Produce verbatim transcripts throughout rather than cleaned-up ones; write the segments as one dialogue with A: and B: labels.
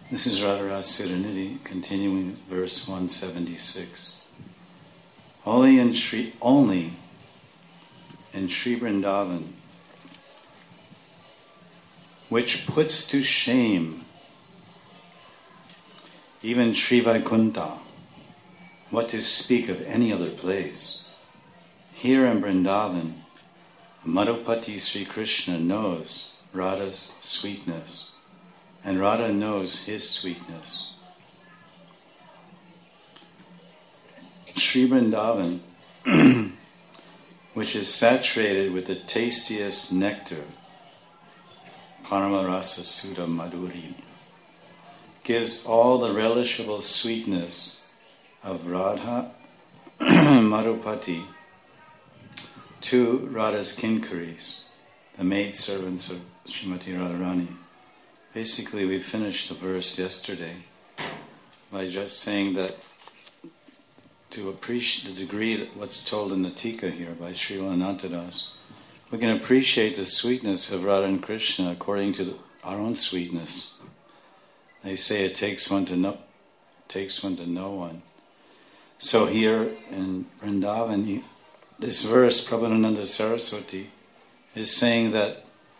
A: This is Radharasa Siranidhi, continuing verse one seventy-six. Only in Sri, only in Sri Vrindavan, which puts to shame even Sri Vaikuntha, what to speak of any other place. Here in Vrindavan, Madhupati Sri Krishna knows Radha's sweetness, and Radha knows his sweetness. Sri Vrindavan, which is saturated with the tastiest nectar, Paramarasa Sudha Madhuri, gives all the relishable sweetness of Radha Madhupati to Radha's kinkaris, the maidservants of Srimati Radharani. Basically, we finished the verse yesterday by just saying that to appreciate the degree that what's told in the Tika here by Srila Anantadas, we can appreciate the sweetness of Radha and Krishna according to the, our own sweetness. They say it takes one to know, takes one to know one. So here in Vrindavan, this verse, Prabhupada Saraswati, is saying that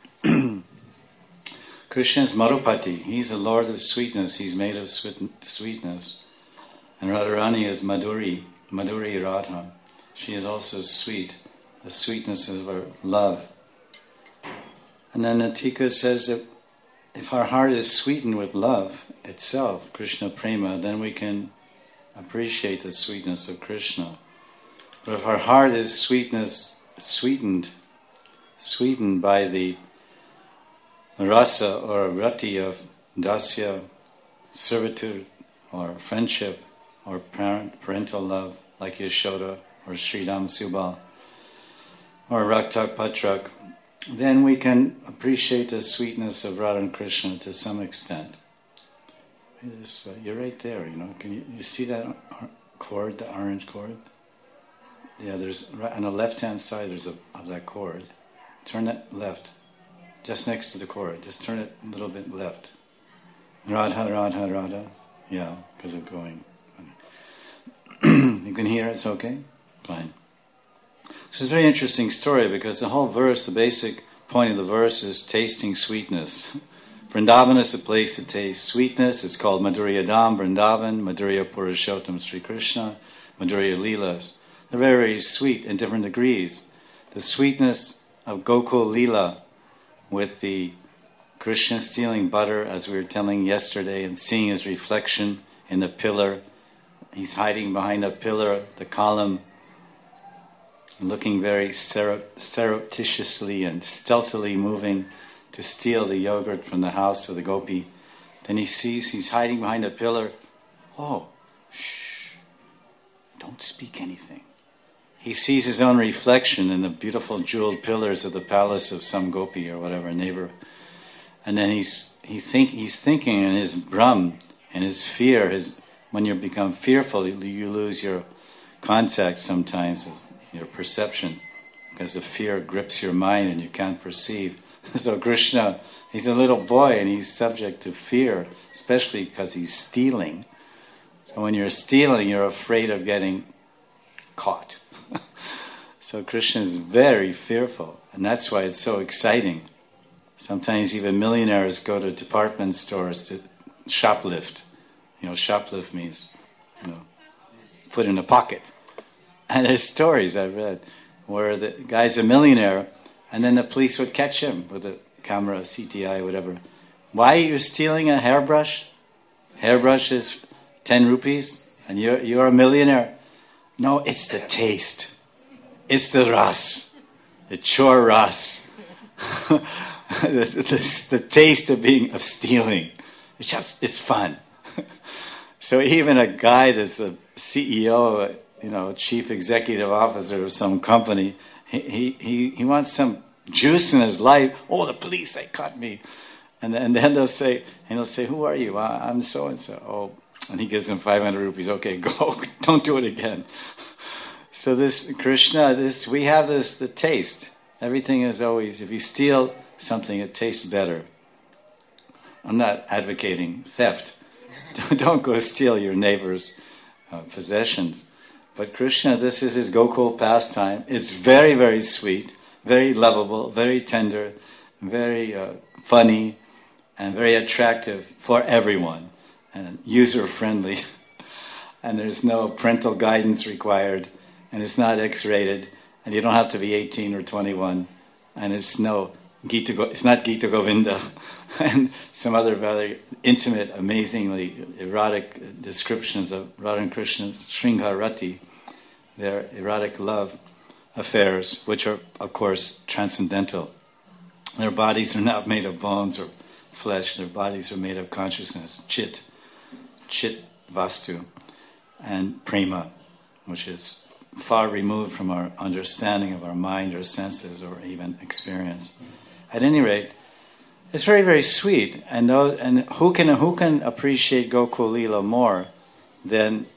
A: Krishna is Madhupati. He's the Lord of sweetness. He's made of sweetness. And Radharani is Madhuri, Madhuri Radha. She is also sweet, the sweetness of her love. And then the Tika says that if our heart is sweetened with love itself, Krishna Prema, then we can appreciate the sweetness of Krishna. But if our heart is sweetness, sweetened, sweetened by the rasa or rati of dasya, servitude, or friendship, or parent, parental love, like Yashoda, or Sridham Subal, or Raktak Patrak, then we can appreciate the sweetness of Radha and Krishna to some extent. Just, uh, you're right there, you know. Can you, you see that cord, the orange cord? Yeah, there's right on the left-hand side. There's a of that cord. Turn that left, just next to the cord. Just turn it a little bit left. Radha, Radha, Radha. Yeah, because of going. You can hear it's okay? Fine. So it's a very interesting story because the whole verse, the basic point of the verse is tasting sweetness. Vrindavan is the place to taste sweetness. It's called Madhurya Dham, Vrindavan, Madhurya Purushottam Sri Krishna, Madhurya Leelas. They're very, very sweet in different degrees. The sweetness of Gokul Leela with the Krishna stealing butter, as we were telling yesterday, and seeing his reflection in the pillar. He's hiding behind a pillar, the column, looking very surreptitiously and stealthily moving to steal the yogurt from the house of the gopi. Then he sees he's hiding behind a pillar. Oh, shh, don't speak anything. He sees his own reflection in the beautiful jeweled pillars of the palace of some gopi or whatever neighbor. And then he's he think he's thinking in his brahm, in his fear, his when you become fearful, you, you lose your contact sometimes with your perception because the fear grips your mind and you can't perceive. So Krishna, he's a little boy and he's subject to fear, especially because he's stealing. So when you're stealing, you're afraid of getting caught. So Krishna is very fearful, and that's why it's so exciting. Sometimes even millionaires go to department stores to shoplift. You know, shoplift means, you know, put in a pocket. And there's stories I've read where the guy's a millionaire and then the police would catch him with a camera, C T I, whatever. Why are you stealing a hairbrush? Hairbrush is ten rupees and you're, you're a millionaire. No, it's the taste. It's the ras. The chor ras. the, the, the taste of being, of stealing. It's just, it's fun. So even a guy that's a C E O, you know, chief executive officer of some company, he he he wants some juice in his life. Oh, the police, they caught me. And then, and then they'll say, and he'll say, who are you? Well, I'm so and so. Oh, and he gives him five hundred rupees. Okay, go. Don't do it again. So this Krishna, this we have this the taste. Everything is always, if you steal something, it tastes better. I'm not advocating theft. Don't go steal your neighbor's uh, possessions. But Krishna, this is his Gokul pastime. It's very, very sweet, very lovable, very tender, very uh, funny, and very attractive for everyone, and user-friendly. And there's no parental guidance required, and it's not X-rated, and you don't have to be eighteen or twenty-one, and it's no Gita, Go- it's not Gita Govinda, and some other very intimate, amazingly erotic descriptions of Radha and Krishna's Sringarati, their erotic love affairs, which are, of course, transcendental. Their bodies are not made of bones or flesh, their bodies are made of consciousness, chit, chit vastu, and prema, which is far removed from our understanding of our mind or senses or even experience. At any rate, it's very, very sweet, and those, and who can who can appreciate Gokul Lila more than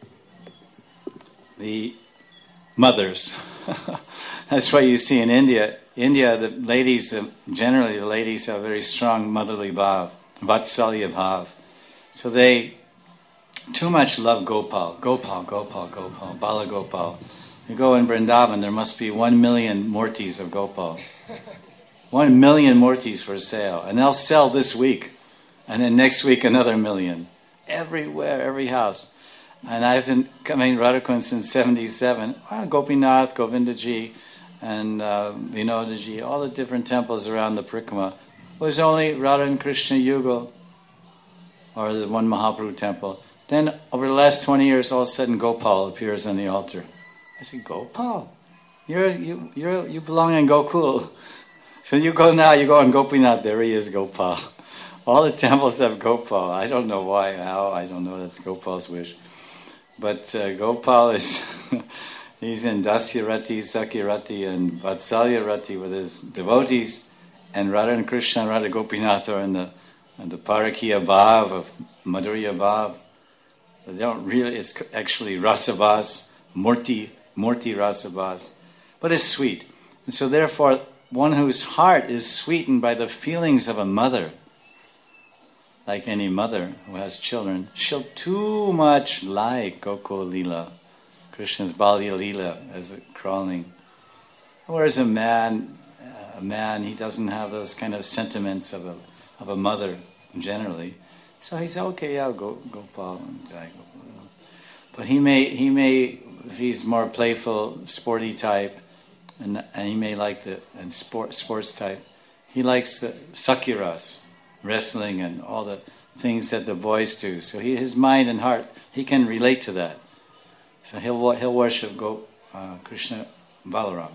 A: the mothers? That's why you see in India, India the ladies, the, generally the ladies have very strong motherly bhav, vatsalya bhav. So they too much love Gopal, Gopal, Gopal, Gopal, Bala Gopal. You go in Vrindavan, there must be one million murtis of Gopal. One million murtis for sale. And they'll sell this week. And then next week another million. Everywhere, every house. And I've been coming to Radhakund since seventy-seven. Well, Gopinath, Govindaji, and uh, Vinodaji, all the different temples around the Parikrama. It was only Radha and Krishna Yugal, or the one Mahaprabhu temple. Then over the last twenty years, all of a sudden Gopal appears on the altar. I said, Gopal? You're, you you're, you belong in Gokul. So you go now, you go on Gopinath, there he is, Gopal. All the temples have Gopal. I don't know why, how, I don't know, that's Gopal's wish. But uh, Gopal is, he's in Dasyarati, Sakirati, and Vatsalyarati with his devotees, and Radha and Krishna and Radha Gopinath are in the, in the Parakiya Bhav of Madhurya Bhav. They don't really, it's actually Rasabhas, Murti, Murti Rasabhas. But it's sweet. And so therefore, one whose heart is sweetened by the feelings of a mother, like any mother who has children, she'll too much like Gokul Lila, Krishna's Balya Lila, as a crawling. Whereas a man, a man, he doesn't have those kind of sentiments of a of a mother generally. So he said, okay, yeah, go Gopal. But he may he may if he's more playful, sporty type, and and he may like the and sport sports type. He likes the sakiras, wrestling and all the things that the boys do. So he, his mind and heart, he can relate to that. So he'll he'll worship Go, uh, Krishna Balaram.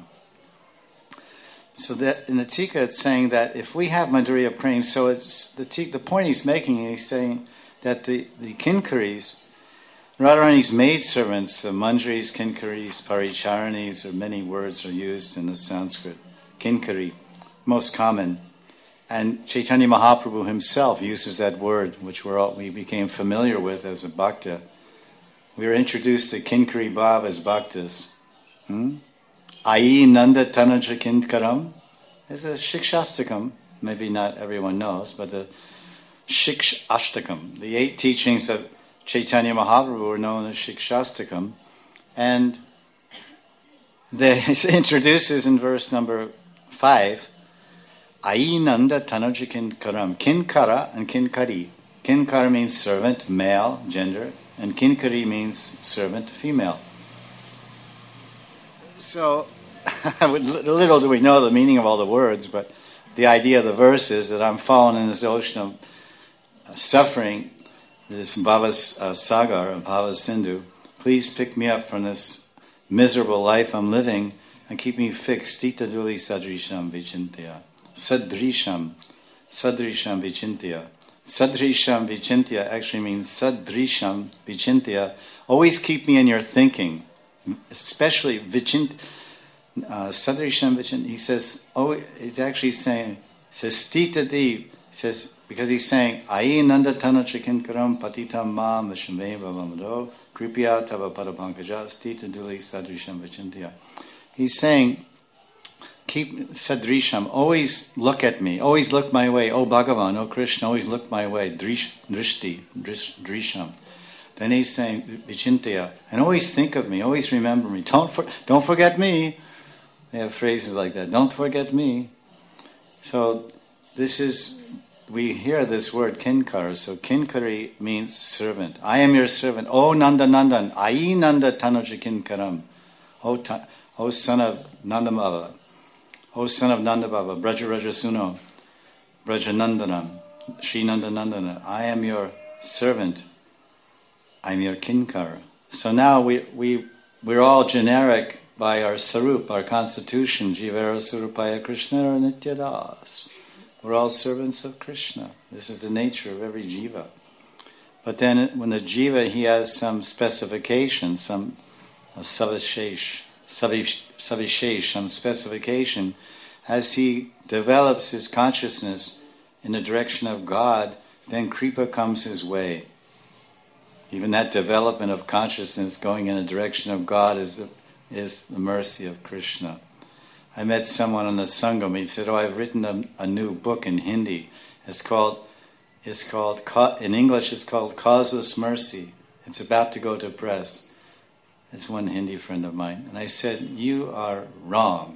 A: So that in the Tika it's saying that if we have Madhurya Prem, so it's the tika, the point he's making, he's saying that the, the Kinkaris, Radharani's maidservants, the Manjaris, Kinkaris, Paricharanis, or many words are used in the Sanskrit. Kinkari, most common. And Chaitanya Mahaprabhu himself uses that word, which we're all, we became familiar with as a bhakta. We were introduced to Kinkari Bhav as bhaktas. Hmm? Ayi Nanda Tanaja Kinkaram is a Shikshastakam. Maybe not everyone knows, but the Shikshastakam, the eight teachings of Chaitanya Mahaprabhu are known as Shikshastakam. And they, it introduces in verse number five, Ayi Nanda Tanaja Kinkaram. Kinkara and Kinkari. Kinkara means servant, male, gender, and Kinkari means servant, female. So, little do we know the meaning of all the words, but the idea of the verse is that I'm fallen in this ocean of suffering, this bhava uh, sagar, bhava sindhu. Please pick me up from this miserable life I'm living and keep me fixed. Tita duli sadrisham vichintya. Sadrisham. Sadrisham vichintya. Sadrisham vichintya actually means sadrisham vichintya. Always keep me in your thinking. Especially Vichint, uh, Sadrisham Vichint, he says, oh, he's actually saying, he says, Stita Deep, he says, because he's saying, Ayi Nanda Tana Chikinkaram Patitam Ma Vishame Vavamado, Kripya Tava Padapankaja, Stita Duli Sadrisham Vichintya. He's saying keep sadrisham, always look at me, always look my way. Oh Bhagavan, oh Krishna, always look my way. Drish, drishti, drish, drisham. Then he's saying, vichintaya, and always think of me, always remember me. Don't for, don't forget me. They have phrases like that. Don't forget me. So this is, we hear this word kinkar. So kinkari means servant. I am your servant. Oh Nanda Nandan, Ai Nanda Tanuja Kinkaram. Oh, ta, oh son of Nandababa. Oh son of Nandababa, Braja Raja Suno, Braja Nandanam, Sri Nanda Nandana. I am your servant. I'm your kinkar. So now we, we, we're all generic by our sarup, our constitution, Jivara Surupaya Krishna or Nityadas. We're all servants of Krishna. This is the nature of every jiva. But then when the jiva, he has some specification, some uh, savishesh, savish, savishesh, some specification, as he develops his consciousness in the direction of God, then kripa comes his way. Even that development of consciousness going in the direction of God is the, is the mercy of Krishna. I met someone on the Sangam. He said, "Oh, I've written a, a new book in Hindi. It's called, it's called in English. It's called Causeless Mercy. It's about to go to press." It's one Hindi friend of mine, and I said, "You are wrong.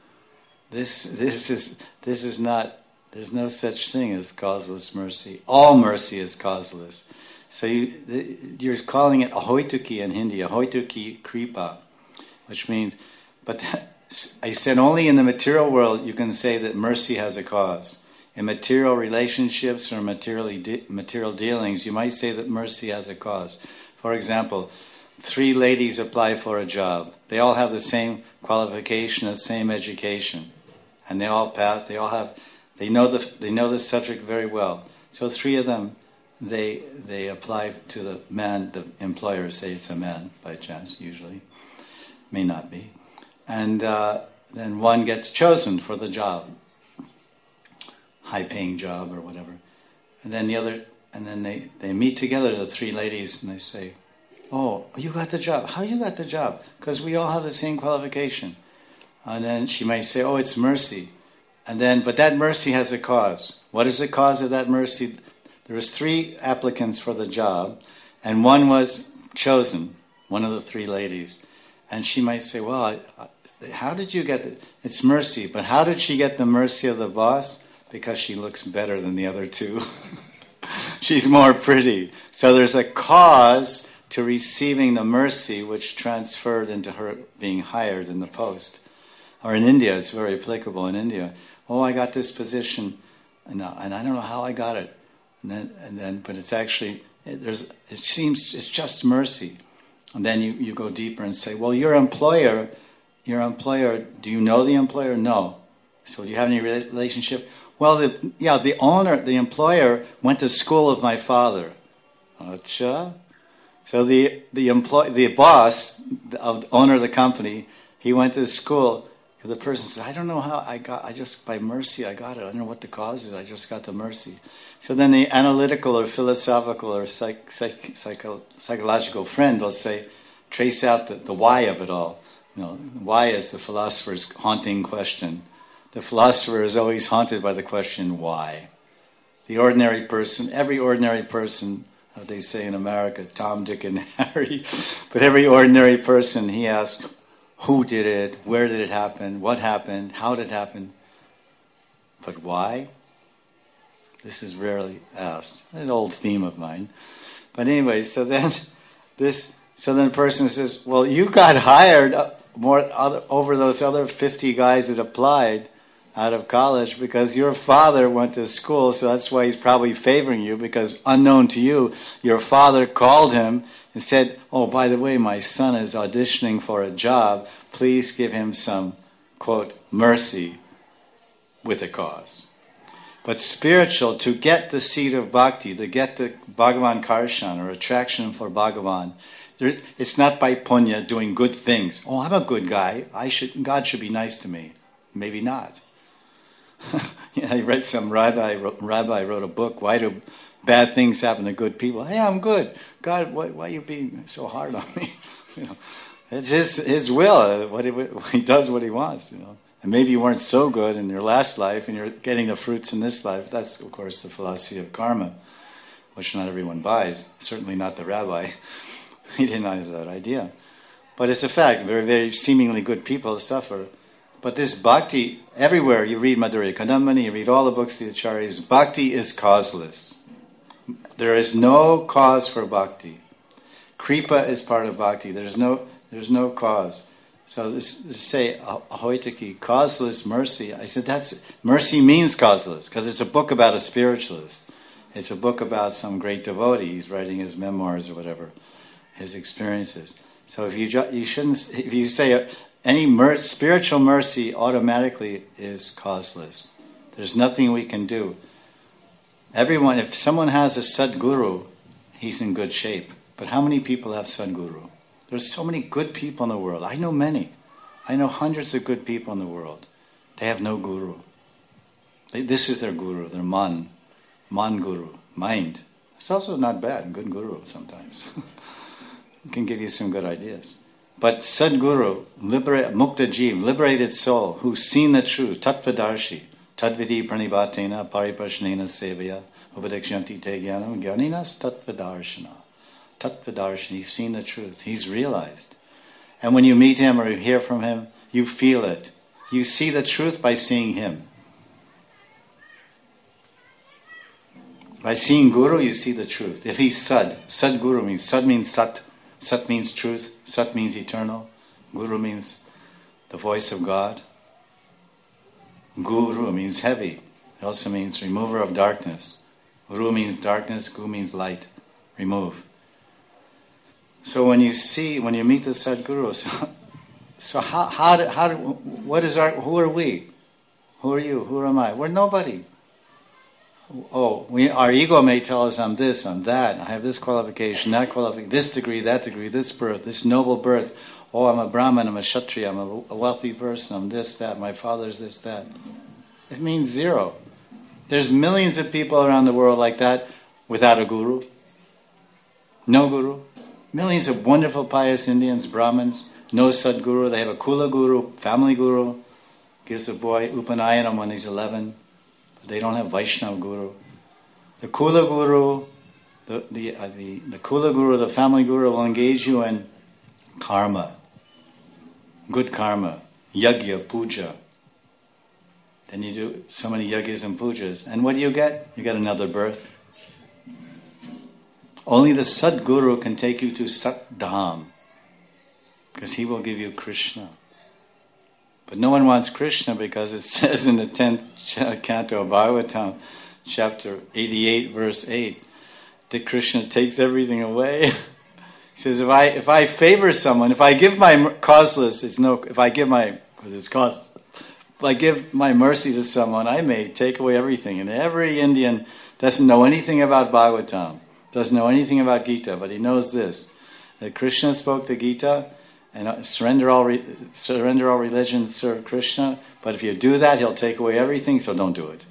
A: This, this is, this is not. There's no such thing as causeless mercy. All mercy is causeless." So you, you're calling it ahoituki in Hindi, ahoituki kripa, which means, but that, I said only in the material world you can say that mercy has a cause. In material relationships or material, de- material dealings, you might say that mercy has a cause. For example, three ladies apply for a job. They all have the same qualification, the same education, and they all pass. They all have, they know the they know the subject very well. So three of them, they they apply to the man. The employers say it's a man by chance. Usually, may not be, and uh, then one gets chosen for the job, high-paying job or whatever, and then the other, and then they they meet together, the three ladies, and they say, "Oh, you got the job. How you got the job? Because we all have the same qualification." And then she might say, "Oh, it's mercy." And then, but that mercy has a cause. What is the cause of that mercy? There was three applicants for the job, and one was chosen, one of the three ladies. And she might say, "Well, I, I, how did you get it? It's mercy." But how did she get the mercy of the boss? Because she looks better than the other two. She's more pretty. So there's a cause to receiving the mercy which transferred into her being hired in the post. Or in India, it's very applicable in India. "Oh, I got this position, and, uh, and I don't know how I got it." And then, and then, but it's actually, it, there's, it seems it's just mercy. And then you, you go deeper and say, "Well, your employer, your employer, do you know the employer?" "No." "So do you have any relationship?" "Well, the, yeah, the owner, the employer went to school with my father." Acha. So the the employ, the boss, the owner of the company, he went to school. The person says, "I don't know how I got, I just, by mercy I got it. I don't know what the cause is, I just got the mercy." So then the analytical or philosophical or psych, psych, psycho, psychological friend will say, trace out the, the why of it all. You know, why is the philosopher's haunting question. The philosopher is always haunted by the question, why? The ordinary person, every ordinary person, how they say in America, Tom, Dick, and Harry, but every ordinary person, he asks, who did it? Where did it happen? What happened? How did it happen? But why? This is rarely asked. An old theme of mine. But anyway, so then this, so then the person says, "Well, you got hired more other, over those other fifty guys that applied out of college because your father went to school, so that's why he's probably favoring you, because unknown to you, your father called him and said, 'Oh, by the way, my son is auditioning for a job. Please give him some,' quote, 'mercy,' with a cause." But spiritual, to get the seed of bhakti, to get the Bhagavan Karshan, or attraction for Bhagavan, there, it's not by punya, doing good things. "Oh, I'm a good guy. I should. God should be nice to me." Maybe not. Yeah, I read some rabbi, rabbi wrote a book, "Why do bad things happen to good people?" "Hey, I'm good. God, why, why are you being so hard on me?" You know, it's his his will. What he, he does what he wants. You know, And maybe you weren't so good in your last life and you're getting the fruits in this life. That's, of course, the philosophy of karma, which not everyone buys. Certainly not the rabbi. He denies that idea. But it's a fact. Very, very seemingly good people suffer. But this bhakti, everywhere you read Madhurya Kadambini, you read all the books of the acharyas, bhakti is causeless. There is no cause for bhakti. Kripa is part of bhakti. There's no, there's no cause. So this, this say ahoitaki, causeless mercy. I said that's mercy means causeless because it's a book about a spiritualist. It's a book about some great devotee. He's writing his memoirs or whatever, his experiences. So if you ju- you shouldn't if you say uh, any mer- spiritual mercy automatically is causeless. There's nothing we can do. Everyone, if someone has a Sadguru, he's in good shape. But how many people have Sadguru? There's so many good people in the world. I know many. I know hundreds of good people in the world. They have no guru. They, this is their guru, their man. Man guru, mind. It's also not bad, good guru sometimes. It can give you some good ideas. But Sadguru, libera- Mukta Jeev, liberated soul, who's seen the truth, Tattvadarshi, Tadvidi Pranibatena, Pariprashnena Sevaya, Upadekshanti Te Jnanam, Jnaninas Tattvadarshana. Tattvadarshana, he's seen the truth, he's realized. And when you meet him or you hear from him, you feel it. You see the truth by seeing him. By seeing Guru, you see the truth. If he's Sad, Sadguru means, Sad means Sat, Sat means truth, Sat means eternal, Guru means the voice of God. Guru means heavy. It also means remover of darkness. Ru means darkness, Gu means light, remove. So when you see, when you meet the Sadguru, so, so how, how, do, how do, what is our, who are we? Who are you? Who am I? We're nobody. Oh, we, our ego may tell us I'm this, I'm that, I have this qualification, that qualification, this degree, that degree, this birth, this noble birth. Oh, I'm a Brahmin, I'm a Kshatriya, I'm a, a wealthy person, I'm this, that, my father's this, that. It means zero. There's millions of people around the world like that without a guru. No guru. Millions of wonderful pious Indians, Brahmins, no Sadguru. They have a Kula guru, family guru, gives a boy Upanayanam when he's eleven. They don't have Vaishnava guru. The Kula guru, the the, uh, the the Kula guru, the family guru will engage you in karma, good karma, yajna, puja. Then you do so many yajnas and pujas, and what do you get? You get another birth. Only the Sadguru can take you to Satdham, because he will give you Krishna. But no one wants Krishna because it says in the tenth canto of Bhagavatam, chapter eighty-eight, verse eight, that Krishna takes everything away. He says, if I if I favor someone, if I give my causeless, it's no. If I give my because it's causeless, if I give my mercy to someone, I may take away everything. And every Indian doesn't know anything about Bhagavatam, doesn't know anything about Gita, but he knows this: that Krishna spoke the Gita. And surrender all re- surrender all religion, serve Krishna. But if you do that, he'll take away everything, so don't do it.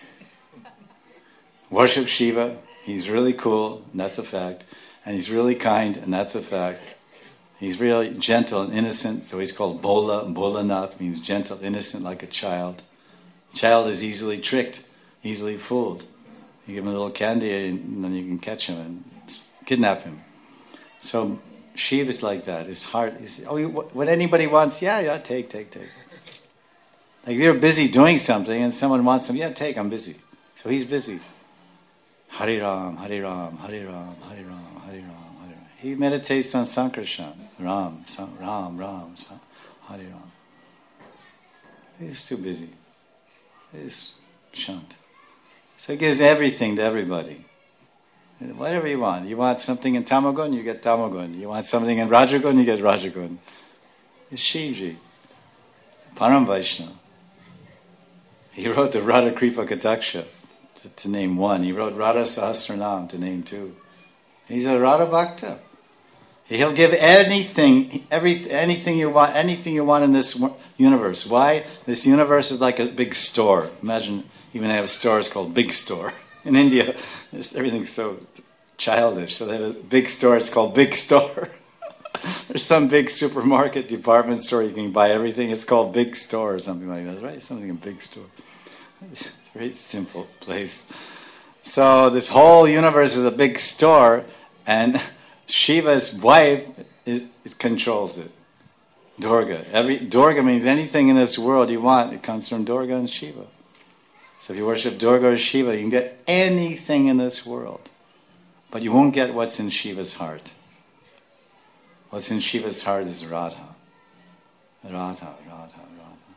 A: Worship Shiva. He's really cool, and that's a fact. And he's really kind, and that's a fact. He's really gentle and innocent, so he's called Bola. Bolanath means gentle, innocent, like a child. Child is easily tricked, easily fooled. You give him a little candy, and then you can catch him and kidnap him. So Shiva is like that. His heart is, oh, you, what anybody wants, yeah, yeah, take, take, take. Like if you're busy doing something and someone wants something, yeah, take, I'm busy. So he's busy. Hari Ram, Hari Ram, Hari Ram, Hari Ram, Hari Ram, Hari Ram. He meditates on Sankarshan. Ram, San, Ram, Ram, San, Hari Ram. He's too busy. He's shant. So he gives everything to everybody. Whatever you want. You want something in Tamagun, you get Tamagun. You want something in Rajagun, you get Rajagun. It's Shivji. Param Vaishnava. He wrote the Radha Kripa Kataksha, to, to name one. He wrote Radha Sahasranam, to name two. He's a Radha Bhakta. He'll give anything, every, anything you want, anything you want in this universe. Why? This universe is like a big store. Imagine, even they have stores called Big Store. In India, everything's so childish. So they have a big store, it's called Big Store. There's some big supermarket, department store, you can buy everything. It's called Big Store or something like that, right? Something in Big Store. It's a very simple place. So this whole universe is a big store, and Shiva's wife it, it controls it. Durga. Every Durga means anything in this world you want, it comes from Durga and Shiva. So if you worship Durga or Shiva, you can get anything in this world. But you won't get what's in Shiva's heart. What's in Shiva's heart is Radha. Radha, Radha, Radha.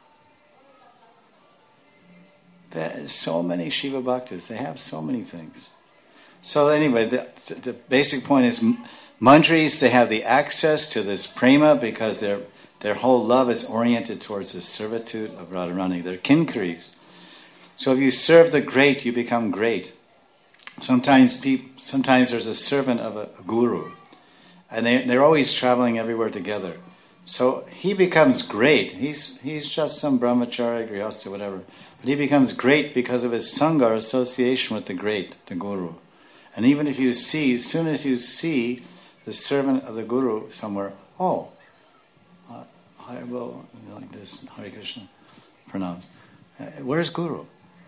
A: There's so many Shiva Bhaktas. They have so many things. So anyway, the, the basic point is Manjaris, they have the access to this prema because their their whole love is oriented towards the servitude of Radharani. They're kinkaris. So if you serve the great, you become great. Sometimes people, sometimes there's a servant of a, a guru, and they, they're always traveling everywhere together. So he becomes great. He's he's just some brahmachari, grihastha, whatever. But he becomes great because of his sangha, association with the great, the guru. And even if you see, as soon as you see the servant of the guru somewhere, oh, uh, I will, like this, Hare Krishna, pronounce. Uh, where's Guru?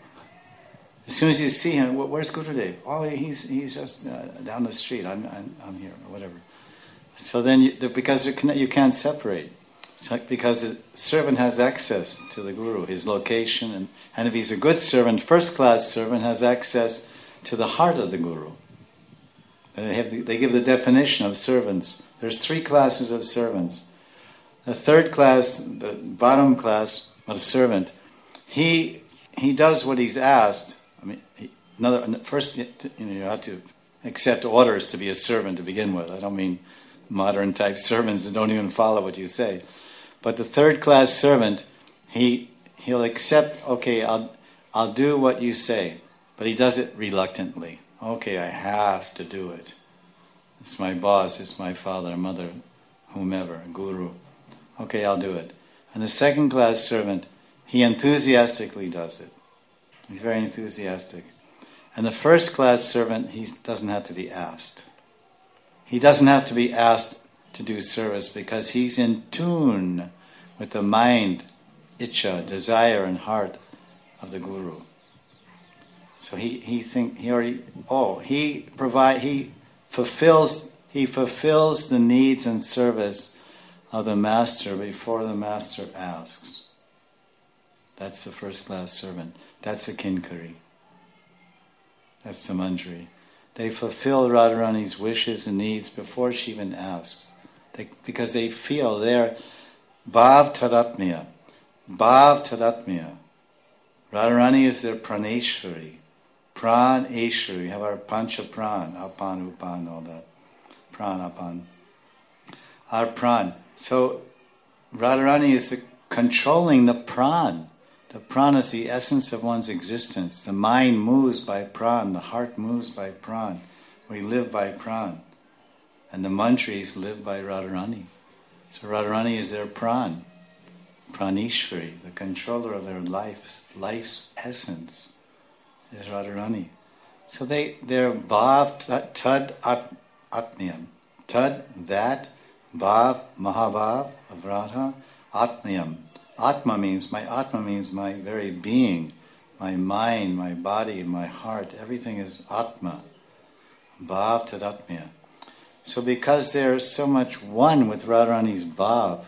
A: As soon as you see him, where's Gurudev? Oh, he's he's just uh, down the street. I'm, I'm I'm here, or whatever. So then, you, because you can't separate, so because the servant has access to the Guru, his location, and, and if he's a good servant, first class servant, has access to the heart of the Guru. They have the, they give the definition of servants. There's three classes of servants. The third class, the bottom class of servant, he he does what he's asked. I mean, he, another first, you know, you have to accept orders to be a servant to begin with. I don't mean modern type servants that don't even follow what you say. But the third class servant, he he'll accept. Okay, I'll I'll do what you say, but he does it reluctantly. Okay, I have to do it. It's my boss. It's my father, mother, whomever, guru. Okay, I'll do it. And the second class servant, he enthusiastically does it. He's very enthusiastic. And the first class servant, he doesn't have to be asked. He doesn't have to be asked to do service because he's in tune with the mind, itcha, desire and heart of the guru. So he, he think he already oh he provide he fulfills he fulfills the needs and service of the master before the master asks. That's the first class servant. That's a kinkari. That's the manjari. They fulfill Radharani's wishes and needs before she even asks. They, because they feel they're bhav tadatmya. Bhav tadatmya. Radharani is their praneshwari. Pran Eshwari. We have our pancha pran, apan, upan, all that. Pran, apan. Our pran. So Radharani is the, controlling the pran. The pran is the essence of one's existence. The mind moves by pran. The heart moves by pran. We live by pran. And the manjaris live by Radharani. So Radharani is their pran. Praneshwari, the controller of their life's, life's essence, is Radharani. So they, they're bhav tad at, atmyam. Tad, that, bhav, mahabhav of Radha, atmyam. Atma means, my Atma means my very being, my mind, my body, my heart, everything is Atma. Bhav tadatmya. So because they're so much one with Radharani's bhav,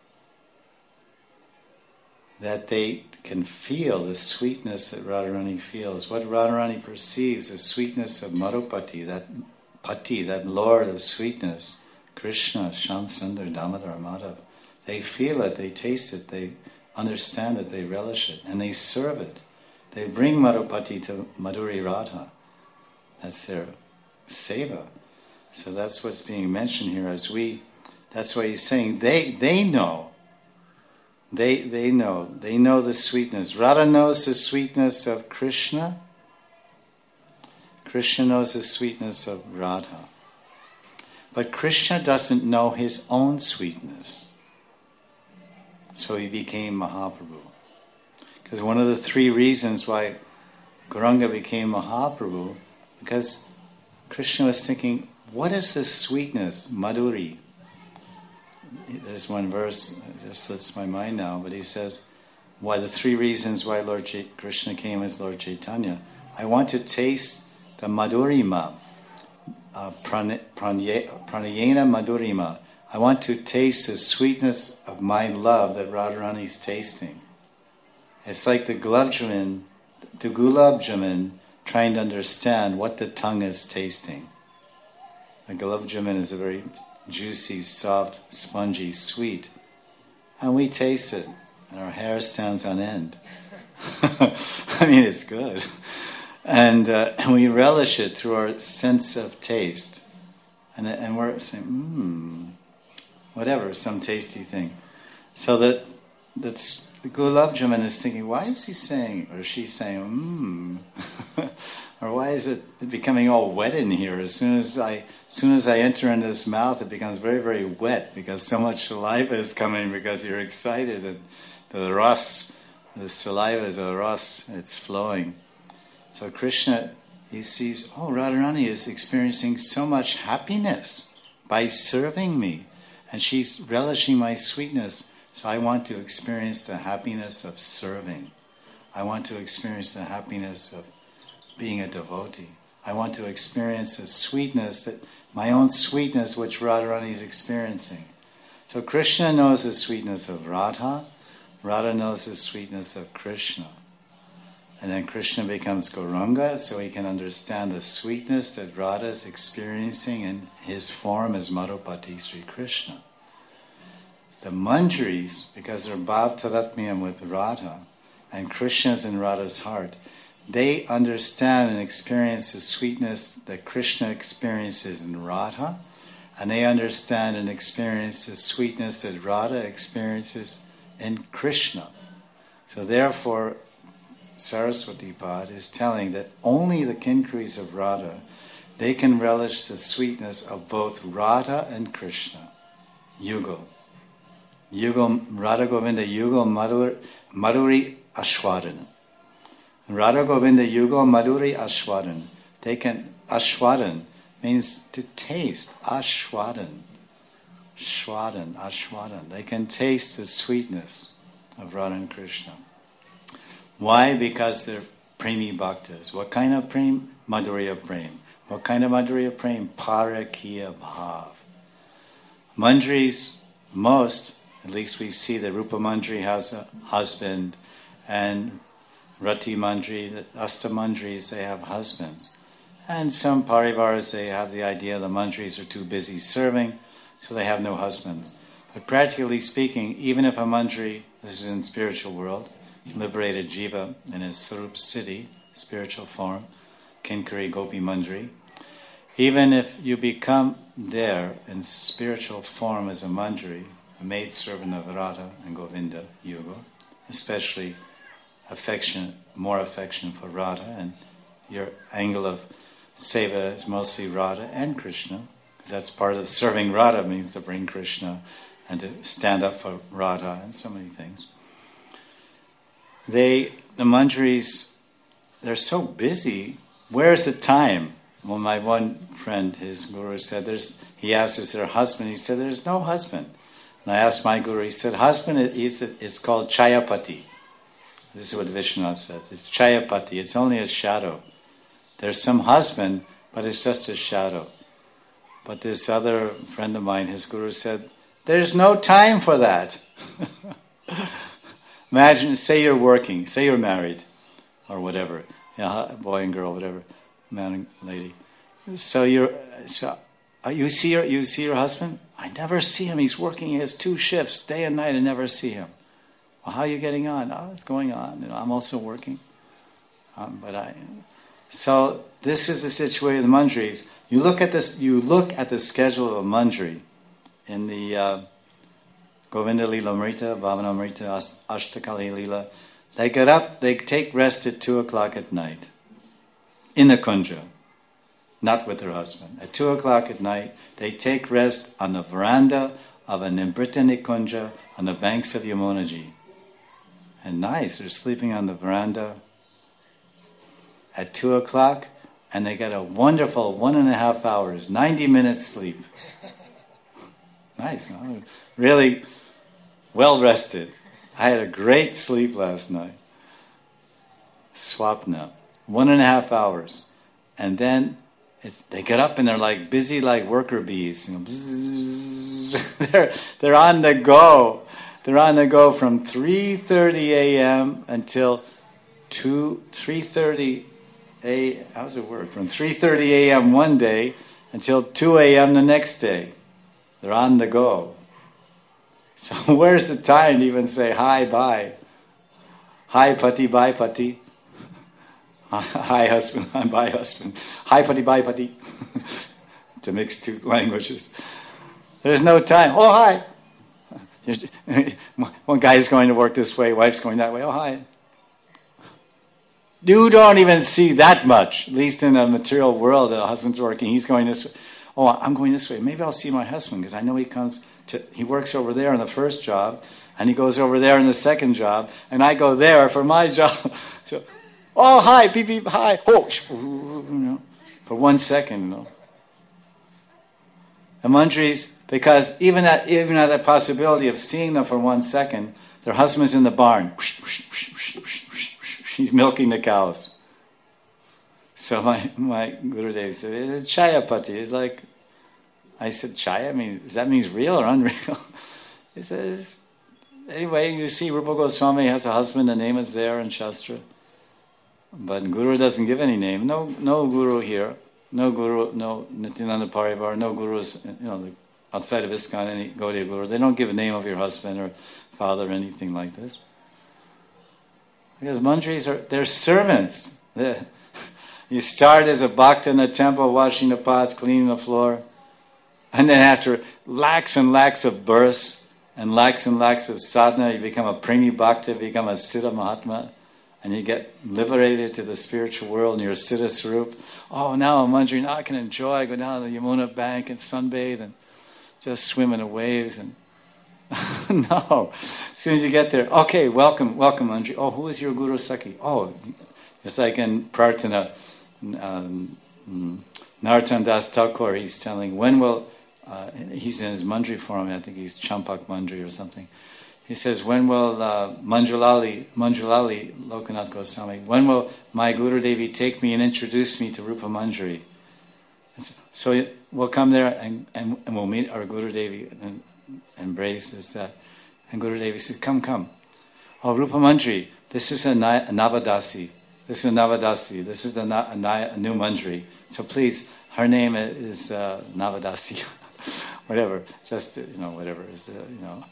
A: that they can feel the sweetness that Radharani feels. What Radharani perceives, the sweetness of Madhupati, that Pati, that Lord of sweetness, Krishna, Shamsundar, Damodar, Madhav. They feel it, they taste it, they understand it, they relish it, and they serve it. They bring Madhupati to Madhuri Radha. That's their seva. So that's what's being mentioned here as we, that's why he's saying, they they know. They they know. They know the sweetness. Radha knows the sweetness of Krishna. Krishna knows the sweetness of Radha. But Krishna doesn't know his own sweetness. So he became Mahaprabhu. Because one of the three reasons why Gauranga became Mahaprabhu, because Krishna was thinking, what is this sweetness, Madhuri? there's one verse, it just slips my mind now, but he says, why the three reasons why Lord Ch- Krishna came as Lord Chaitanya. I want to taste the madhurima, uh, prana, prana, pranayena madhurima. I want to taste the sweetness of my love that Radharani is tasting. It's like the gulab jamun, the gulab jamun trying to understand what the tongue is tasting. The gulab jamun is a very juicy, soft, spongy, sweet. And we taste it, and our hair stands on end. I mean, it's good. And, uh, and we relish it through our sense of taste. And, and we're saying, mmm, whatever, some tasty thing. So that that's, the gulab jamun is thinking, why is he saying, or she saying, mmm? Or why is it becoming all wet in here? As soon as I as soon as I enter into this mouth, it becomes very, very wet because so much saliva is coming because you're excited. And the ras, the saliva is a ras, it's flowing. So Krishna, he sees, oh, Radharani is experiencing so much happiness by serving me. And she's relishing my sweetness. So I want to experience the happiness of serving. I want to experience the happiness of being a devotee. I want to experience the sweetness, that my own sweetness which Radharani is experiencing. So Krishna knows the sweetness of Radha, Radha knows the sweetness of Krishna. And then Krishna becomes Gauranga, so he can understand the sweetness that Radha is experiencing in his form as Madhupati Sri Krishna. The Manjaris, because they're Bhav Taratmiyam with Radha, and Krishna is in Radha's heart, they understand and experience the sweetness that Krishna experiences in Radha, and they understand and experience the sweetness that Radha experiences in Krishna. So therefore, Saraswati Pad is telling that only the Kinkaris of Radha, they can relish the sweetness of both Radha and Krishna. Yugal. Yugal, Radha Govinda Yugal Madhuri, Madhuri Ashwadana. Radha Govinda Yugal Madhuri Ashwadan. They can, Ashwadan means to taste, Ashwadan. Shwadan, Ashwadan. They can taste the sweetness of Radha and Krishna. Why? Because they're premi bhaktas. What kind of prem? Madhurya prem. What kind of madhurya prem? Parakiya bhav. Manjaris, most, at least we see that Rupa Manjari has a husband, and Rati Manjari, the Asta Manjaris, they have husbands. And some Parivaras, they have the idea the Manjaris are too busy serving, so they have no husbands. But practically speaking, even if a Manjari, this is in spiritual world, liberated Jiva in his Sarup city, spiritual form, Kinkari Gopi Manjari, even if you become there in spiritual form as a Manjari, a maidservant of Radha and Govinda Yuga, especially affection, more affection for Radha, and your angle of seva is mostly Radha and Krishna. That's part of serving Radha, means to bring Krishna and to stand up for Radha and so many things. They, the Manjaris, they're so busy. Where's the time? Well, my one friend, his guru said, "There's." He asked, "Is there a husband?" He said, "There's no husband." And I asked my guru. He said, "Husband, it's it's called Chayapati." This is what Vishwanath says. It's Chayapati. It's only a shadow. There's some husband, but it's just a shadow. But this other friend of mine, his guru said, "There's no time for that." Imagine, say you're working, say you're married, or whatever, you know, boy and girl, whatever, man and lady. So you're, so you see your, you see your husband? I never see him. He's working. He has two shifts, day and night. I never see him. Well, how are you getting on? Oh, it's going on. You know, I'm also working. Um, but I, so this is the situation of the Manjaris. You look at this. You look at the schedule of a Manjari in the uh, Govinda Lila Amrita, Bhavana Amrita, Ashtakali Lila. They get up. They take rest at two o'clock at night in the kunja, not with their husband. At two o'clock at night, they take rest on the veranda of an Nimbrita Nikunja on the banks of Yamunaji. And nice, they're sleeping on the veranda at two o'clock, and they get a wonderful one and a half hours, ninety minutes sleep. Nice. Huh? Really well rested. I had a great sleep last night. Swapna. One and a half hours. And then it, they get up and they're like busy like worker bees. You know, bzzz, they're, they're on the go. They're on the go from three thirty a.m. until two, three thirty a.m. How's it work? From three thirty a.m. one day until two a.m. the next day. They're on the go. So where's the time to even say hi, bye? Hi, pati, bye, pati. Hi, husband, hi, bye, husband. Hi, pati, bye, pati. To mix two languages. There's no time. Oh, hi. One guy's going to work this way, wife's going that way. Oh, hi. You don't even see that much, at least in a material world. The husband's working, he's going this way. Oh, I'm going this way. Maybe I'll see my husband because I know he comes to, he works over there in the first job and he goes over there in the second job and I go there for my job. So, oh, hi, beep, beep, hi. Oh, you know, for one second, you know. The Manjaris, because even at, even at the possibility of seeing them for one second, their husband's in the barn. He's milking the cows. So my, my Gurudev said, it's Chaya Pati. It's like, I said, Chaya? I mean, does that mean real or unreal? He says, anyway, you see Rupa Goswami has a husband, the name is there in Shastra. But Guru doesn't give any name. No no Guru here. No Guru, no Nityananda Parivar, no Gurus, you know, outside of ISKCON, any Gaudiya Guru. They don't give a name of your husband or father or anything like this. Because Manjaris are, they're servants. They're, you start as a bhakta in the temple, washing the pots, cleaning the floor. And then after lakhs and lakhs of births and lakhs and lakhs of sadhana, you become a premi bhakta, you become a siddha mahatma. And you get liberated to the spiritual world and you're a siddha swarup. Oh, now I'm Manjari, now I can enjoy, go down to the Yamuna bank and sunbathe and just swim in the waves. And no, as soon as you get there, okay, welcome, welcome Manjari. Oh, who is your Guru Sakhi? Oh, it's like in Prarthana, um, Narottam Das Thakur, he's telling, when will, uh, he's in his Manjari form, I think he's Champak Manjari or something. He says, when will uh, Manjulali, Manjulali, Lokanath Goswami, when will my Guru Devi take me and introduce me to Rupa Manjari? So we'll come there and, and, and we'll meet our Guru Devi and embrace this, that. And Guru Devi says, come, come. Oh, Rupa Manjari, this is a, na- a Navadasi. This is a Navadasi. This is a, na- a, na- a new Manjari. So please, her name is uh, Navadasi. Whatever. Just, you know, whatever. Is, uh, you know.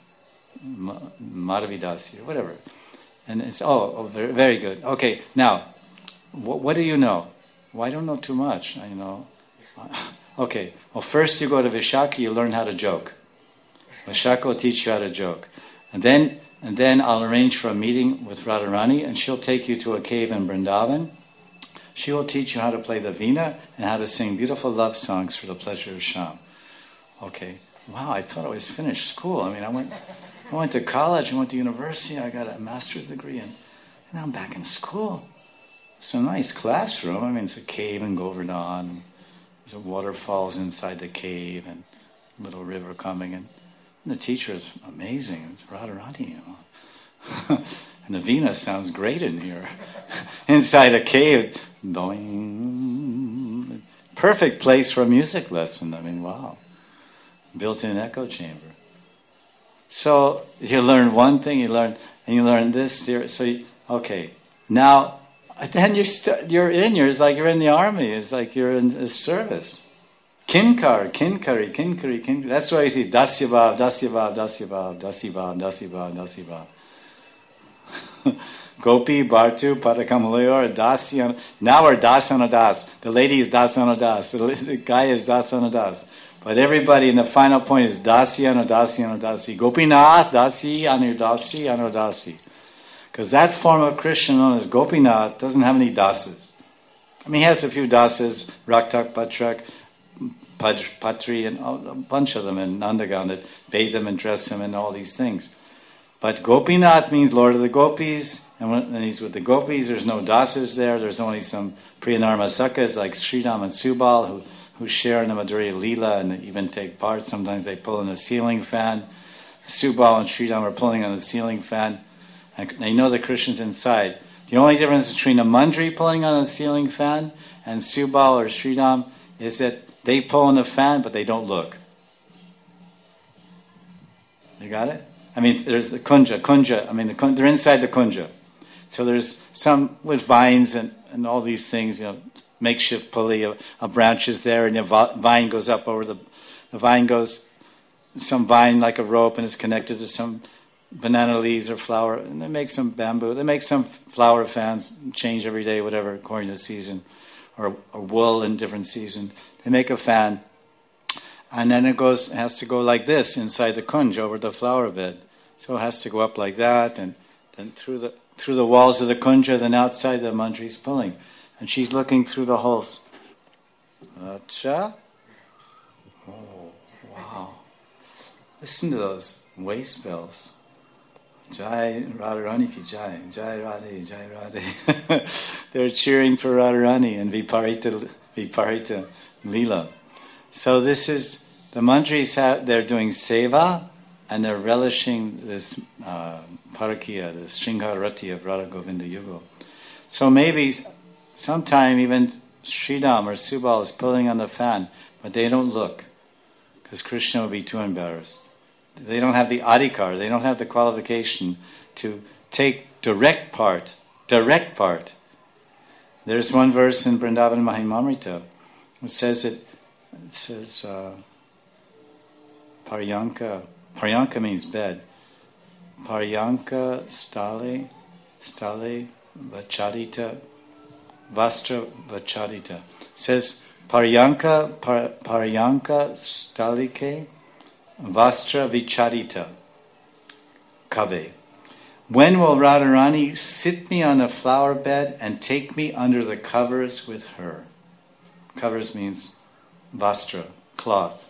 A: Madhavidasi or whatever, and it's oh, oh very, very good. Okay, now, what, what do you know? Well, I don't know too much. You know, okay. Well, first you go to Vishaka, you learn how to joke. Vishaka will teach you how to joke, and then and then I'll arrange for a meeting with Radharani, and she'll take you to a cave in Vrindavan. She will teach you how to play the veena and how to sing beautiful love songs for the pleasure of Sham. Okay. Wow, I thought I was finished school. I mean, I went. I went to college, I went to university, I got a master's degree, and, and now I'm back in school. It's a nice classroom. I mean, it's a cave in Govardhan. There's waterfalls inside the cave, and a little river coming. And, and the teacher is amazing. It's Radharani, you know. And the Veena sounds great in here. Inside a cave, doing. Perfect place for a music lesson. I mean, wow. Built-in echo chamber. So you learn one thing, you learn, and you learn this. So you, okay, now then you're st- you're in. You're it's like you're in the army. It's like you're in the service. Kinkar, kinkari, kinkari, kinkari. That's why you see dasyabhav, dasyabhav, dasyabhav, dasyabhav, dasyabhav, dasyabhav. Gopi, Bhartu, Padakamalayur, Dasyan. Now we're Dasanadas. The lady is Dasanadas. The, the guy is Dasanadas. But everybody in the final point is Dasi, Anudasi, Anudasi. Gopinath, Dasi, Anudasi, Anudasi. Because that form of Krishna known as Gopinath doesn't have any dasas. I mean, he has a few dasas, Raktak, Patrak, Patri, and a bunch of them in Nandagan that bathe them and dress him and all these things. But Gopinath means Lord of the Gopis, and when he's with the Gopis, there's no dasas there. There's only some Priyanarma Sakhas like Sridham and Subal who who share in the Madhurya Leela and even take part. Sometimes they pull on the ceiling fan. Subal and Sridham are pulling on the ceiling fan. And they know the Krishna's inside. The only difference between a Mandri pulling on a ceiling fan and Subal or Sridham is that they pull on the fan, but they don't look. You got it? I mean, there's the kunja, kunja. I mean, the kun, they're inside the kunja. So there's some with vines and, and all these things, you know, makeshift pulley of, of branches there, and the vine goes up over the, the vine goes, some vine like a rope, and it's connected to some banana leaves or flower, and they make some bamboo. They make some flower fans, change every day, whatever, according to the season, or, or wool in different seasons. They make a fan, and then it goes it has to go like this inside the kunj over the flower bed. So it has to go up like that, and then through the through the walls of the kunja, then outside the mandri's pulling, and she's looking through the holes. Acha, oh wow! Listen to those waist bells. Jai Radharani ki Jai, Jai Radhe, Jai Radhe. They're cheering for Radharani and Viparita, Viparita Leela. So this is, the mantris, have, they're doing seva and they're relishing this uh, parakiya, this Shringarati of Radha Govinda Yugo. So maybe sometime even Sridham or Subal is pulling on the fan, but they don't look because Krishna would be too embarrassed. They don't have the adhikar, they don't have the qualification to take direct part, direct part. There's one verse in Vrindavan Mahimamrita which says it, it says, uh, Paryanka, Paryanka means bed. Paryanka stale, stale vachadita, vastra vachadita. It says, Paryanka, par, Paryanka stalike, Vastra vicharita kave. When will Radharani sit me on a flower bed and take me under the covers with her? Covers means vastra, cloth.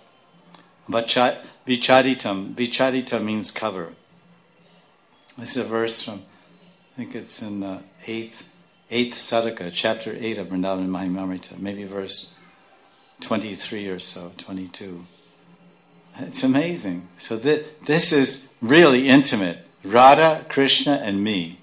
A: Vicharitam. Vicharita means cover. This is a verse from, I think it's in the eighth, eighth Sadaka, chapter eight of Vrindavan Mahimamrita, maybe verse twenty-three or so, twenty-two. It's amazing. So th- this is really intimate. Radha, Krishna, and me.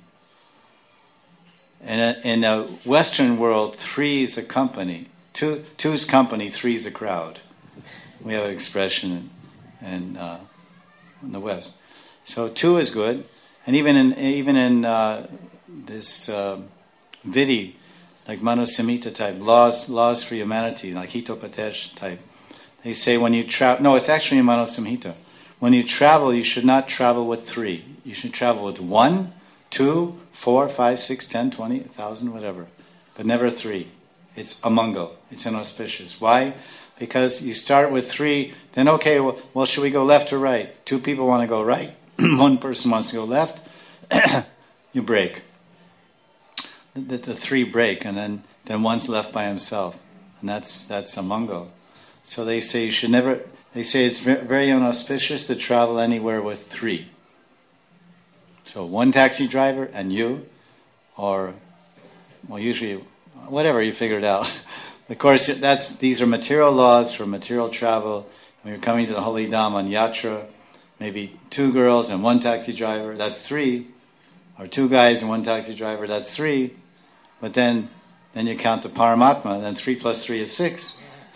A: In a, in a Western world, three is a company. Two, two's company, three's a crowd. We have an expression in, in, uh, in the West. So two is good. And even in even in uh, this uh, Vidhi, like Manusamhita type, laws laws for humanity, like Hitopadesh type, they say when you travel, no, it's actually in Manusamhita. When you travel, you should not travel with three. You should travel with one, two, four, five, six, ten, twenty, a thousand, whatever. But never three. It's amangal. It's inauspicious. Why? Because you start with three, then okay, well, well should we go left or right? Two people want to go right. One person wants to go left. You break. The, the three break, and then, then one's left by himself. And that's that's amangal. So they say you should never, they say it's very inauspicious to travel anywhere with three. So one taxi driver and you, or, well usually, whatever, you figure it out. Of course, that's these are material laws for material travel. When you're coming to the Holy Dham on Yatra, maybe two girls and one taxi driver, that's three. Or two guys and one taxi driver, that's three. But then, then you count the Paramatma, and then three plus three is six.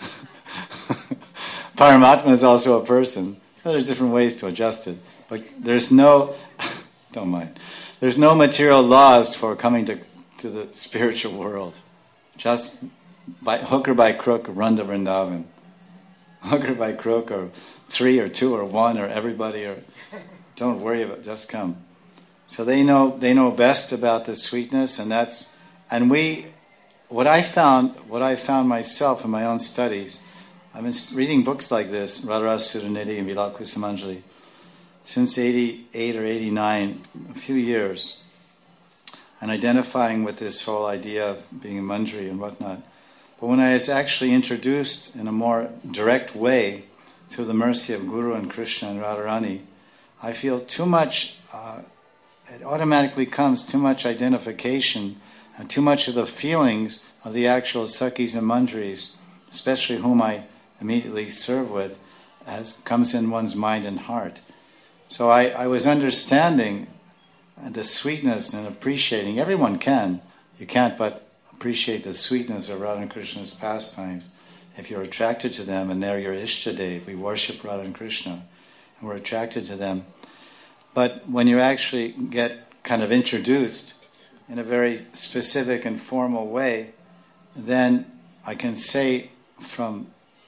A: Paramatma is also a person. So there's different ways to adjust it. But there's no, don't mind, there's no material laws for coming to, to the spiritual world. Just by hook or by crook, run to Vrindavan. Hook or by crook, or three or two or one or everybody, or don't worry about it, just come. So they know they know best about the sweetness, and that's and we what I found what I found myself in my own studies. I've been reading books like this, Radharasa Sudhanidhi and Vilapa Kusumanjali, since eighty-eight or eighty-nine, a few years, and identifying with this whole idea of being a mandri and whatnot. But when I was actually introduced in a more direct way through the mercy of Guru and Krishna and Radharani, I feel too much, uh, it automatically comes too much identification and too much of the feelings of the actual Sakhis and Mandris especially whom I immediately serve with, as comes in one's mind and heart. So I, I was understanding the sweetness and appreciating. Everyone can. You can't but appreciate the sweetness of Radha and Krishna's pastimes if you're attracted to them, and they're your Ishtadev. We worship Radha and Krishna, and we're attracted to them. But when you actually get kind of introduced in a very specific and formal way, then I can say from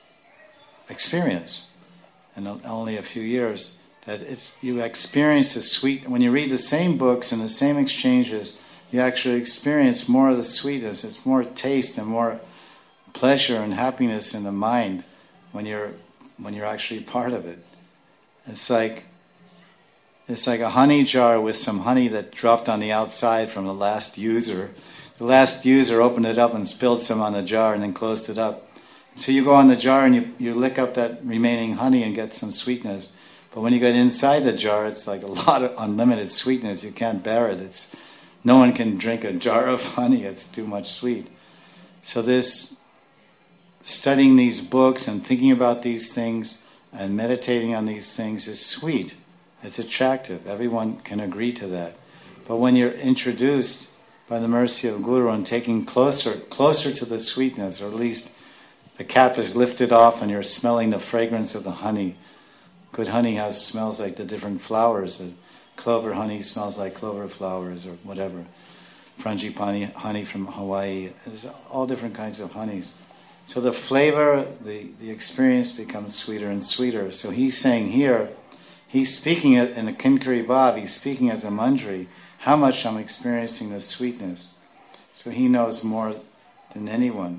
A: experience, and only a few years, that it's you experience the sweet. When you read the same books and the same exchanges, you actually experience more of the sweetness. It's more taste and more pleasure and happiness in the mind when you're when you're actually part of it. It's like it's like a honey jar with some honey that dropped on the outside from the last user. The last user opened it up and spilled some on the jar and then closed it up. So you go on the jar and you, you lick up that remaining honey and get some sweetness. But when you get inside the jar, it's like a lot of unlimited sweetness. You can't bear it. It's no one can drink a jar of honey. It's too much sweet. So this studying these books and thinking about these things and meditating on these things is sweet. It's attractive. Everyone can agree to that. But when you're introduced by the mercy of Guru and taking closer, closer to the sweetness, or at least the cap is lifted off and you're smelling the fragrance of the honey. Good honey has smells like the different flowers. The clover honey smells like clover flowers or whatever. Frangipani honey from Hawaii. There's all different kinds of honeys. So the flavor, the, the experience becomes sweeter and sweeter. So he's saying here, he's speaking it in a Kinkari Bhav, he's speaking as a Manjari, how much I'm experiencing the sweetness. So he knows more than anyone.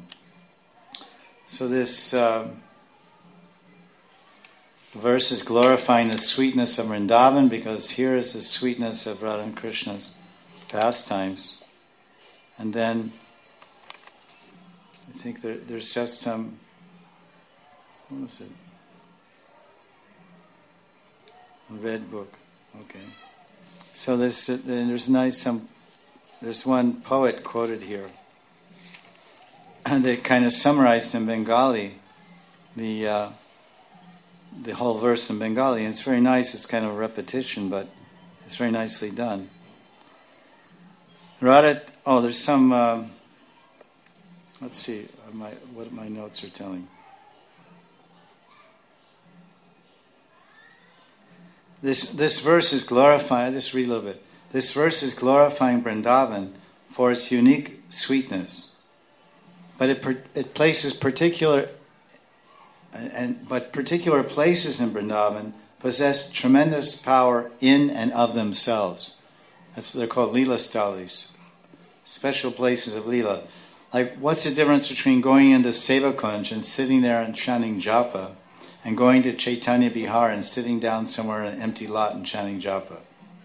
A: So this uh, verse is glorifying the sweetness of Vrindavan, because here is the sweetness of Radha and Krishna's pastimes. And then I think there, there's just some, what is it? A red book. Okay. So there's uh, there's nice some. There's one poet quoted here, and they kind of summarized in Bengali the uh, the whole verse in Bengali, and it's very nice. It's kind of a repetition, but it's very nicely done. Radha. Oh, there's some. Um, let's see. My what my notes are telling. This this verse is glorifying. I just read a little bit. This verse is glorifying Vrindavan for its unique sweetness, but it it places particular and, and but particular places in Vrindavan possess tremendous power in and of themselves. That's what they're called Leela Stalis, special places of Leela. Like, what's the difference between going into Seva Kunj and sitting there and chanting japa, and going to Chaitanya Bihar and sitting down somewhere in an empty lot and chanting japa?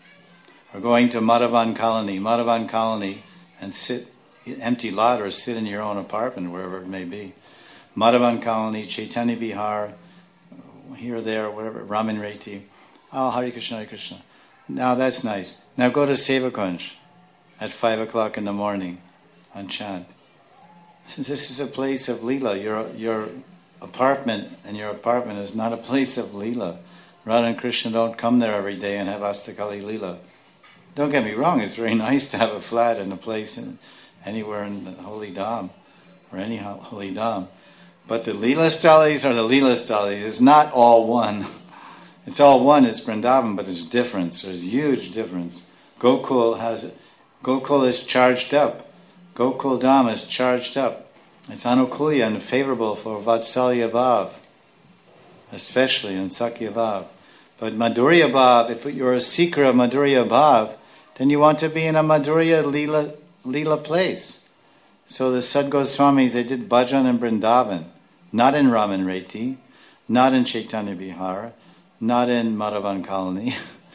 A: Or going to Madhavan Colony, Madhavan Colony, and sit in an empty lot, or sit in your own apartment, wherever it may be. Madhavan Colony, Chaitanya Bihar, here or there, whatever, Raman Reti. Oh, Hare Krishna, Hare Krishna. Now that's nice. Now go to Seva Kunj at five o'clock in the morning and chant. This is a place of Leela. Your your apartment and your apartment is not a place of Leela. Radha and Krishna don't come there every day and have Astakali Leela. Don't get me wrong, it's very nice to have a flat and a place in, anywhere in the Holy Dham, or any Holy Dham. But the Leela Stalis are the Leela Stalis. It's not all one. It's all one, it's Vrindavan, but it's difference. There's huge difference. Gokul has, Gokul is charged up. Gokul Dham is charged up. It's anukulya and favorable for Vatsalya Bhav, especially in Sakya Bhav. But Madhurya Bhav, if you're a seeker of Madhurya Bhav, then you want to be in a Madhurya Leela, Leela place. So the Sadgoswamis, they did bhajan in Vrindavan, not in Raman Reti, not in Chaitanya Bihar, not in Madhavan Colony.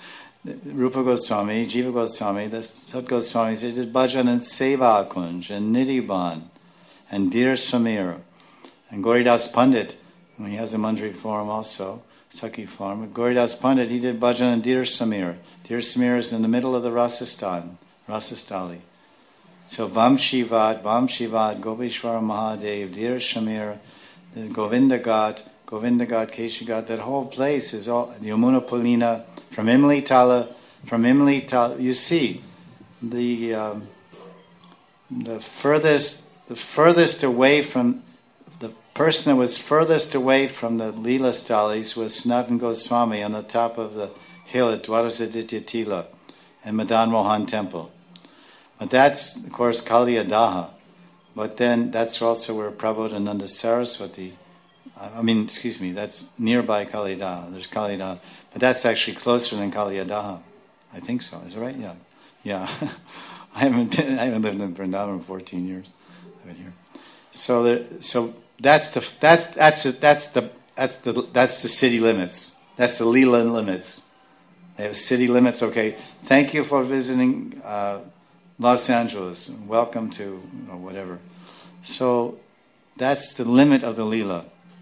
A: Rupa Goswami, Jiva Goswami, the Sadgoswamis, they did bhajan in Seva Kunj, and Nidhiban, and Dir Samir, and Gauridas Pandit, he has a Manjari form also, Sakhi form. Gauridas Pandit, he did bhajan in Dir Samir. Dir Samir is in the middle of the Rasastan, Rasastali. So Vam Shivat, Vam Shivat, Gopeshwara Mahadev, Dir Samir, the Govinda Ghat, Govinda Ghat, Kesha Ghat, that whole place is all, Yamuna Pulina, from Imli Tala, from Imli Tala, you see, the um, the furthest, the furthest away from, the person that was furthest away from the Leela Stalis was Sanatana Goswami on the top of the hill at Dwarasaditya Tila and Madan Mohan Temple. But that's, of course, Kaliyadaha. But then that's also where Prabodhananda Saraswati, I mean, excuse me, that's nearby Kaliyadaha. There's Kaliyadaha. But that's actually closer than Kaliyadaha. I think so. Is it right? Yeah. Yeah. I haven't been, I haven't lived in Vrindavan for fourteen years. I've been here. So there, so that's the that's that's that's the that's the that's the city limits. That's the Leela limits. They have city limits. Okay. Thank you for visiting uh, Los Angeles. Welcome to, you know, whatever. So that's the limit of the Leela.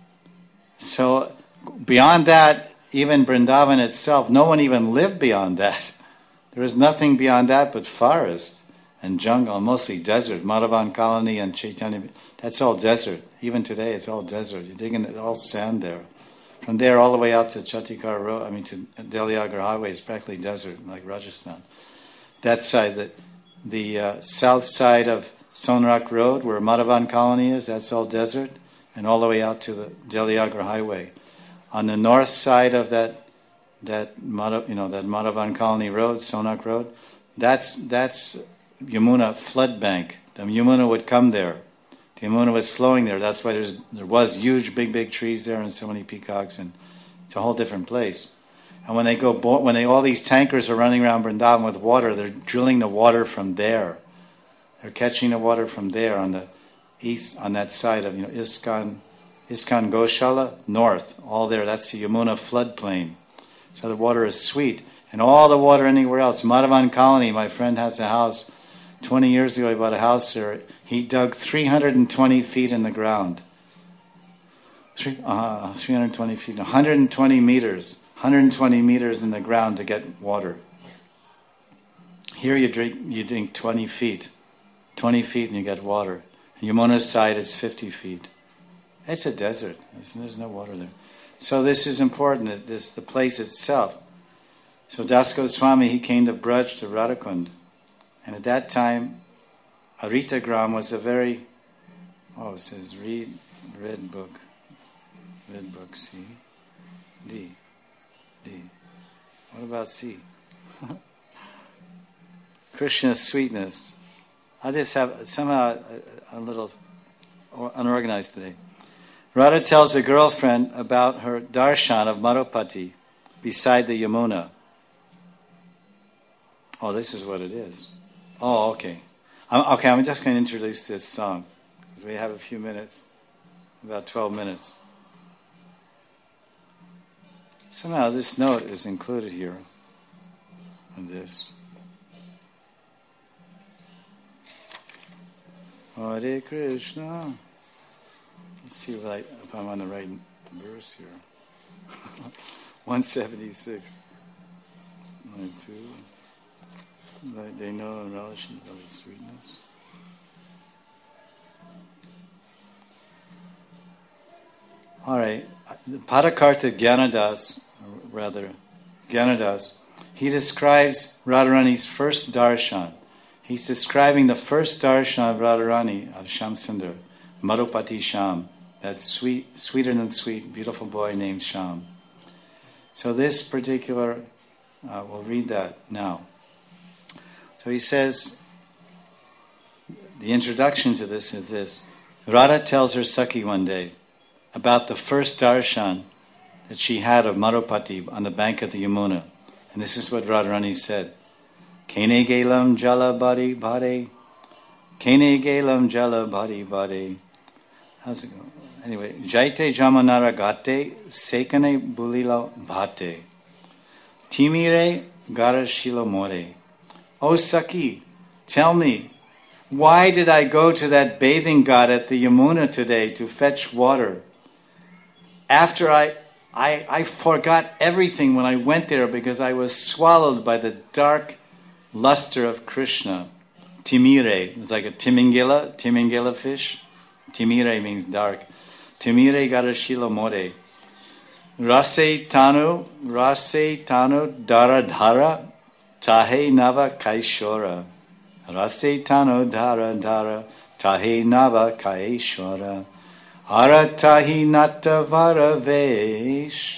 A: So beyond that, even Vrindavan itself, no one even lived beyond that. There is nothing beyond that but forest and jungle, mostly desert. Madhavan Colony and Chaitanya, that's all desert. Even today, it's all desert. You're digging, it's all sand there. From there all the way out to Chatikar Road, I mean to Delhi Agra Highway, is practically desert, like Rajasthan. That side, the, the uh, south side of Sonrak Road, where Madhavan Colony is, that's all desert, and all the way out to the Delhi Agra Highway. On the north side of that, that Madhav, you know, that Madhavan Colony Road, Sonak Road, that's that's Yamuna flood bank. The Yamuna would come there. The Yamuna was flowing there. That's why there's there was huge, big, big trees there, and so many peacocks, and it's a whole different place. And when they go, when they all these tankers are running around Vrindavan with water, they're drilling the water from there. They're catching the water from there on the east, on that side of, you know, Iskan, Iskan Goshala, north, all there. That's the Yamuna floodplain. So the water is sweet. And all the water anywhere else. Madhavan Colony, my friend has a house. twenty years ago he bought a house there. He dug three hundred twenty feet in the ground. Three, uh, three hundred twenty feet, one hundred twenty meters. one hundred twenty meters in the ground to get water. Here you drink, you drink twenty feet. twenty feet and you get water. Yamuna's side is fifty feet. It's a desert. There's, there's no water there. So this is important, that this the place itself. So Das Goswami, he came to Braj, to Radhakund. And at that time, Aritagram was a very, oh, it says read, red book. Red book, C. D. D. What about C? Krishna's sweetness. I just have somehow a, a little unorganized today. Radha tells a girlfriend about her darshan of Madhupati beside the Yamuna. Oh, this is what it is. Oh, okay. I'm, okay, I'm just going to introduce this song because we have a few minutes, about twelve minutes. Somehow this note is included here in this. Hare Krishna. Let's see if, I, if I'm on the right verse here. one seventy-six. Line two. They know and relish in of his sweetness. All right. Padakarta Gyanadas, or rather Gyanadas, he describes Radharani's first darshan. He's describing the first darshan of Radharani, of Shamsundar, Madhupati Sham, that sweet, sweeter than sweet, beautiful boy named Sham. So this particular, uh, we'll read that now. So he says, the introduction to this is this. Radha tells her Sakhi one day about the first darshan that she had of Madhupati on the bank of the Yamuna. And this is what Radharani said. Kene gelam jala bari bari. Kene gelam jala bari bari. How's it go? Anyway, Jaite jamanara gate sekane bulila bhate. Timire garashila more. Oh Sakhi, tell me, why did I go to that bathing ghat at the Yamuna today to fetch water? After I, I, I forgot everything when I went there because I was swallowed by the dark luster of Krishna. Timire, it's like a timingila, timingila fish. Timire means dark. Timire garashila more. Rase tanu, rase tanu dara dhara, tahe nava kaishora. Rase tanu dara dhara, tahe nava kaishora. Aratahi natavara vesh.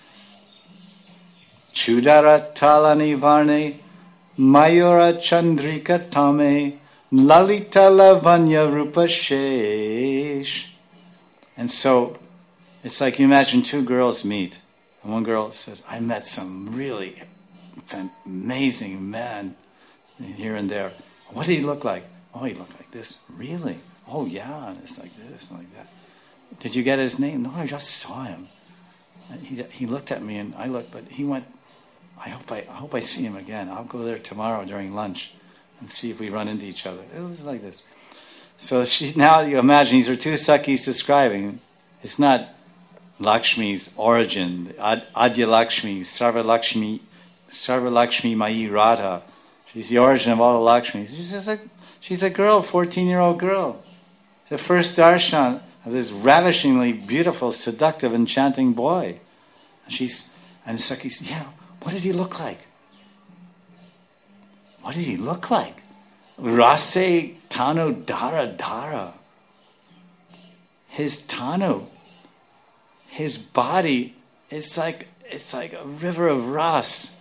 A: Chudara talani varne, mayura chandrika tame, lalita lavanya rupa shesh. And so, it's like you imagine two girls meet. And one girl says, I met some really amazing man here and there. What did he look like? Oh, he looked like this. Really? Oh, yeah. And it's like this and like that. Did you get his name? No, I just saw him. And he he looked at me and I looked, but he went, I hope I, I hope I see him again. I'll go there tomorrow during lunch and see if we run into each other. It was like this. So she, now you imagine these are two Sakhis describing. It's not Lakshmi's origin, Ad, Adya Lakshmi, Sarva Lakshmi, Sarva Lakshmi Mayi Radha. She's the origin of all the Lakshmis. She's just like, she's a girl, fourteen-year-old girl. The first darshan of this ravishingly beautiful, seductive, enchanting boy. And she's, and Sakhi says, yeah, what did he look like? What did he look like? Rase Tanu Dara Dara. His Tanu, his body, it's like it's like a river of ras.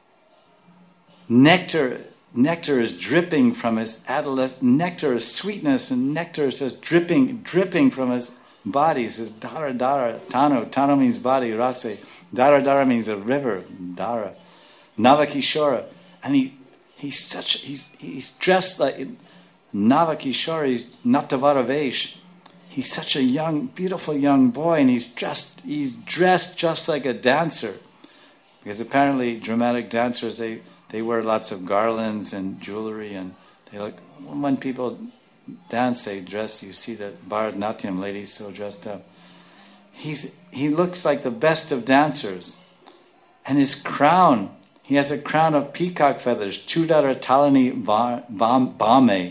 A: Nectar, nectar is dripping from his adolescent. Nectar is sweetness, and nectar is just dripping, dripping from his body. It says Dara Dara Tanu. Tanu means body. Rase. Dara Dara means a river. Dara. Navakishora, and he he's such he's he's dressed like Navakishora. He's Natavara Vesh. He's such a young, beautiful young boy, and he's dressed he's dressed just like a dancer. Because apparently dramatic dancers, they, they wear lots of garlands and jewelry, and they look, when people dance, they dress, you see the Bharatanatyam ladies so dressed up. He's he looks like the best of dancers. And his crown, he has a crown of peacock feathers, Chudara Talani Bame.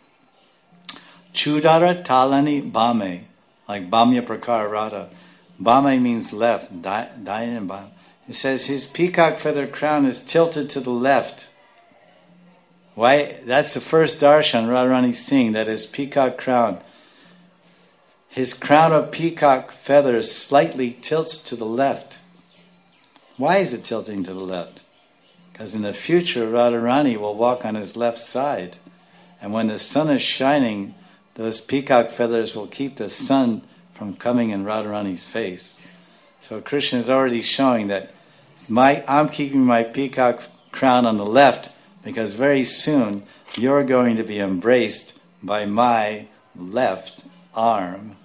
A: Chudara Talani Bame, like Bamya Prakara Radha. Bame means left, Dayan Bam. It says his peacock feather crown is tilted to the left. Why? That's the first darshan Radharani Singh, that his peacock crown. His crown of peacock feathers slightly tilts to the left. Why is it tilting to the left? Because in the future Radharani will walk on his left side. And when the sun is shining, those peacock feathers will keep the sun from coming in Radharani's face. So Krishna is already showing that my I'm keeping my peacock crown on the left because very soon you're going to be embraced by my left arm.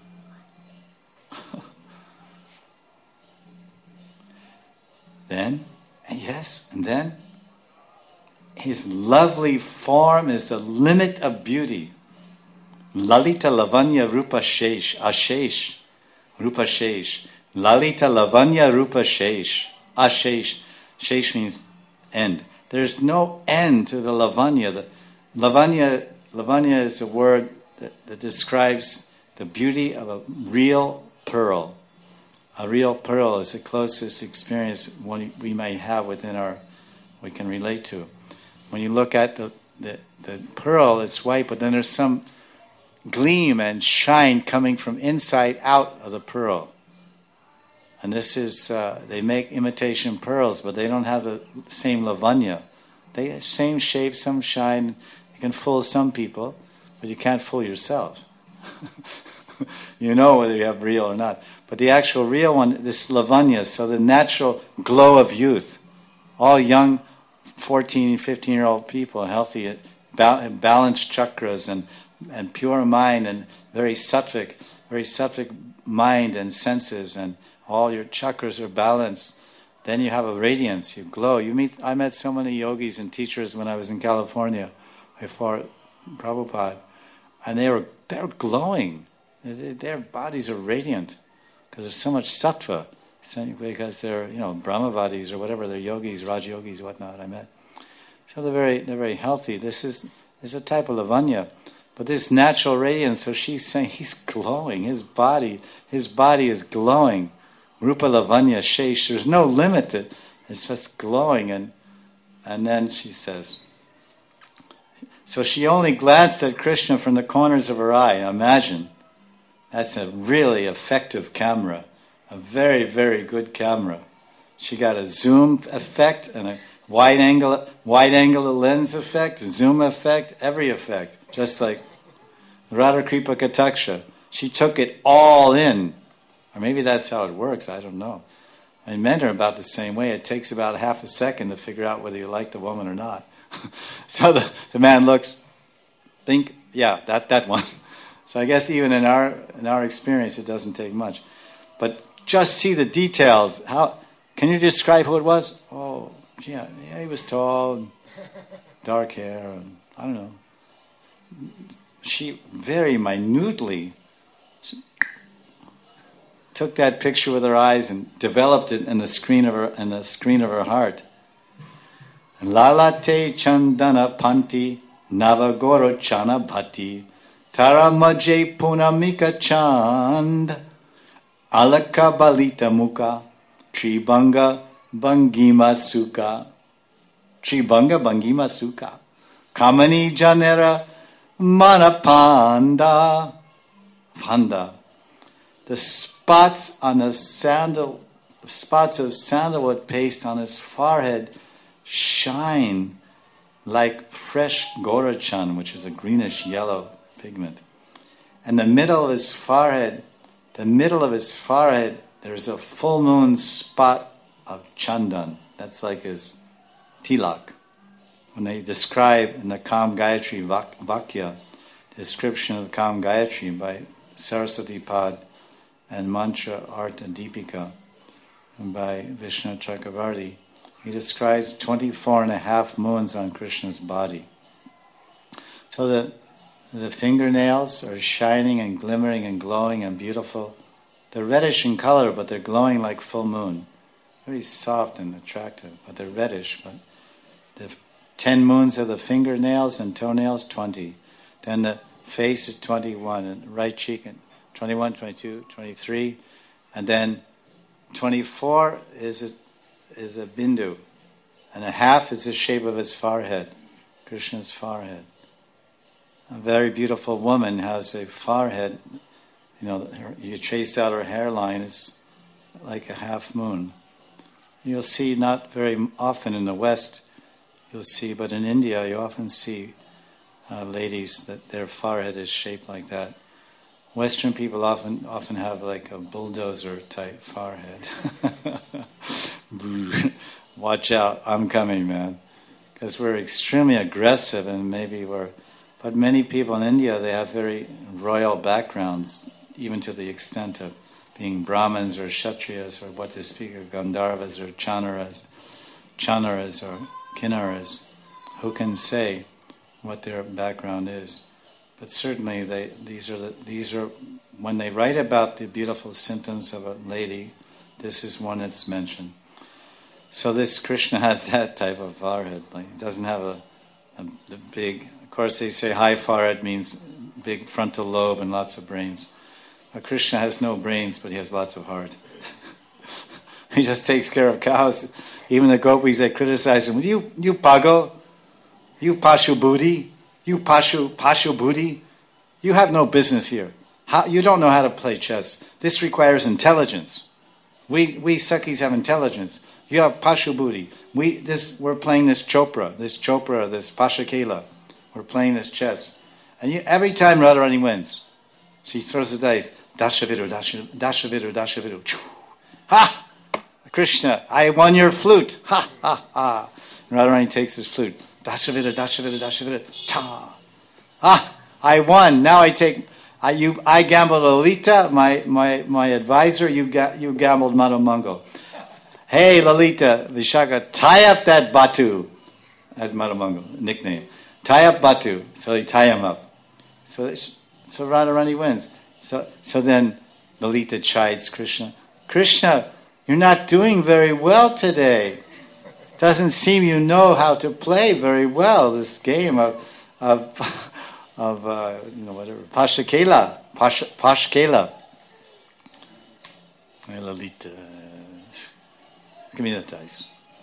A: Then, yes, and then his lovely form is the limit of beauty. Lalita Lavanya Rupa Shesh, Ashesh, Rupa Shesh. Lalita Lavanya Rupa Shesh, Ashesh. Shesh means end. There's no end to the Lavanya. The Lavanya, Lavanya is a word that, that describes the beauty of a real pearl. A real pearl is the closest experience one we might have within our, we can relate to. When you look at the, the, the pearl, it's white, but then there's some gleam and shine coming from inside out of the pearl. And this is, uh, they make imitation pearls, but they don't have the same lavanya. They have same shape, some shine. You can fool some people, but you can't fool yourself. You know whether you have real or not. But the actual real one, this lavanya, so the natural glow of youth. All young fourteen, fifteen-year-old people, healthy, balanced chakras and and pure mind and very sattvic, very sattvic mind and senses, and all your chakras are balanced. Then you have a radiance, you glow. You meet. I met so many yogis and teachers when I was in California before Prabhupada, and they were they're glowing. Their bodies are radiant because there's so much sattva. Because they're, you know, Brahmavadis or whatever, they're yogis, Raj yogis, whatnot. I met. So they're very they're very healthy. This is is a type of lavanya. But this natural radiance, so she's saying he's glowing. His body, his body is glowing. Rupa Lavanya Shesh. There's no limit to it. It's just glowing. And and then she says, so she only glanced at Krishna from the corners of her eye. Imagine. That's a really effective camera. A very, very good camera. She got a zoom effect and a wide angle, wide angle lens effect, a zoom effect, every effect. Just like Radha Kripa Kataksha. She took it all in. Or maybe that's how it works, I don't know. And men are about the same way. It takes about half a second to figure out whether you like the woman or not. So the, the man looks, think, yeah, that, that one. So I guess even in our in our experience, it doesn't take much. But just see the details. How can you describe who it was? Oh, yeah, yeah he was tall, dark hair, and I don't know. She very minutely took that picture with her eyes and developed it in the screen of her in the screen of her heart. Lalate chandana panti navagoro chana bhati taramaje punamika chand alaka balita mukha tribanga bangima sukha tribanga bangima sukha kamani janera manapanda panda. The spots on the sandal spots of sandalwood paste on his forehead shine like fresh gorachan, which is a greenish yellow pigment. And the middle of his forehead, the middle of his forehead, there's a full moon spot of chandan. That's like his tilak. When they describe in the Kam Gayatri Vakya, description of Kam Gayatri by Saraswati Pad and Mantra Artha Deepika by Vishnu Chakravarti, he describes twenty-four and a half moons on Krishna's body. So the, the fingernails are shining and glimmering and glowing and beautiful. They're reddish in color, but they're glowing like full moon. Very soft and attractive, but they're reddish. But the ten moons of the fingernails and toenails, twenty. Then the face is twenty-one, and right cheek, and twenty-one, twenty-two, twenty-three. And then twenty-four is a is a bindu, and a half is the shape of his forehead, Krishna's forehead. A very beautiful woman has a forehead, you know, her, you trace out her hairline, it's like a half moon. You'll see not very often in the West, you'll see, but in India you often see uh, ladies that their forehead is shaped like that. Western people often often have like a bulldozer type forehead. Watch out, I'm coming, man. Because we're extremely aggressive and maybe we're... But many people in India, they have very royal backgrounds, even to the extent of being Brahmins or Kshatriyas or what to speak of Gandharvas or Chanaras, Chanaras or Kinnaras. Who can say what their background is? But certainly they these are the, these are when they write about the beautiful symptoms of a lady, this is one that's mentioned. So this Krishna has that type of forehead. Like he doesn't have a, a the big. Of course, they say high forehead means big frontal lobe and lots of brains. But Krishna has no brains, but he has lots of heart. He just takes care of cows. Even the gopis, they criticize him. You, you pago, you pashu buddhi, you pashu pashu buddhi. You have no business here. How, you don't know how to play chess. This requires intelligence. We we Sakhis have intelligence. You have pashu buddhi. We this we're playing this chopra, this chopra, this pashakela. We're playing this chess, and you, every time Radharani wins, she throws the dice. Dashavidu, dashavidu, dashavidu. Ha! Krishna, I won your flute. Ha ha ha! And Radharani takes his flute. Dashavidu, dashavidu, dashavidu. Ta! Ah! I won. Now I take. I you. I gambled Lalita, my my my advisor. You ga, you gambled Madhamangal. Hey Lalita, Vishaka, tie up that Batu. That's Madhamangal nickname. Tie up Batu. So they tie him up. So so Radharani wins. So so then Lalita chides Krishna. Krishna, you're not doing very well today. Doesn't seem you know how to play very well this game of of of uh, you know, whatever, Pashkela, Pash, Pashkela. Hey, Lalita, give me that dice.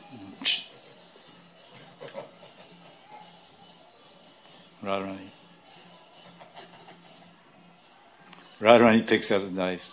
A: Radharani. Radharani picks up the dice.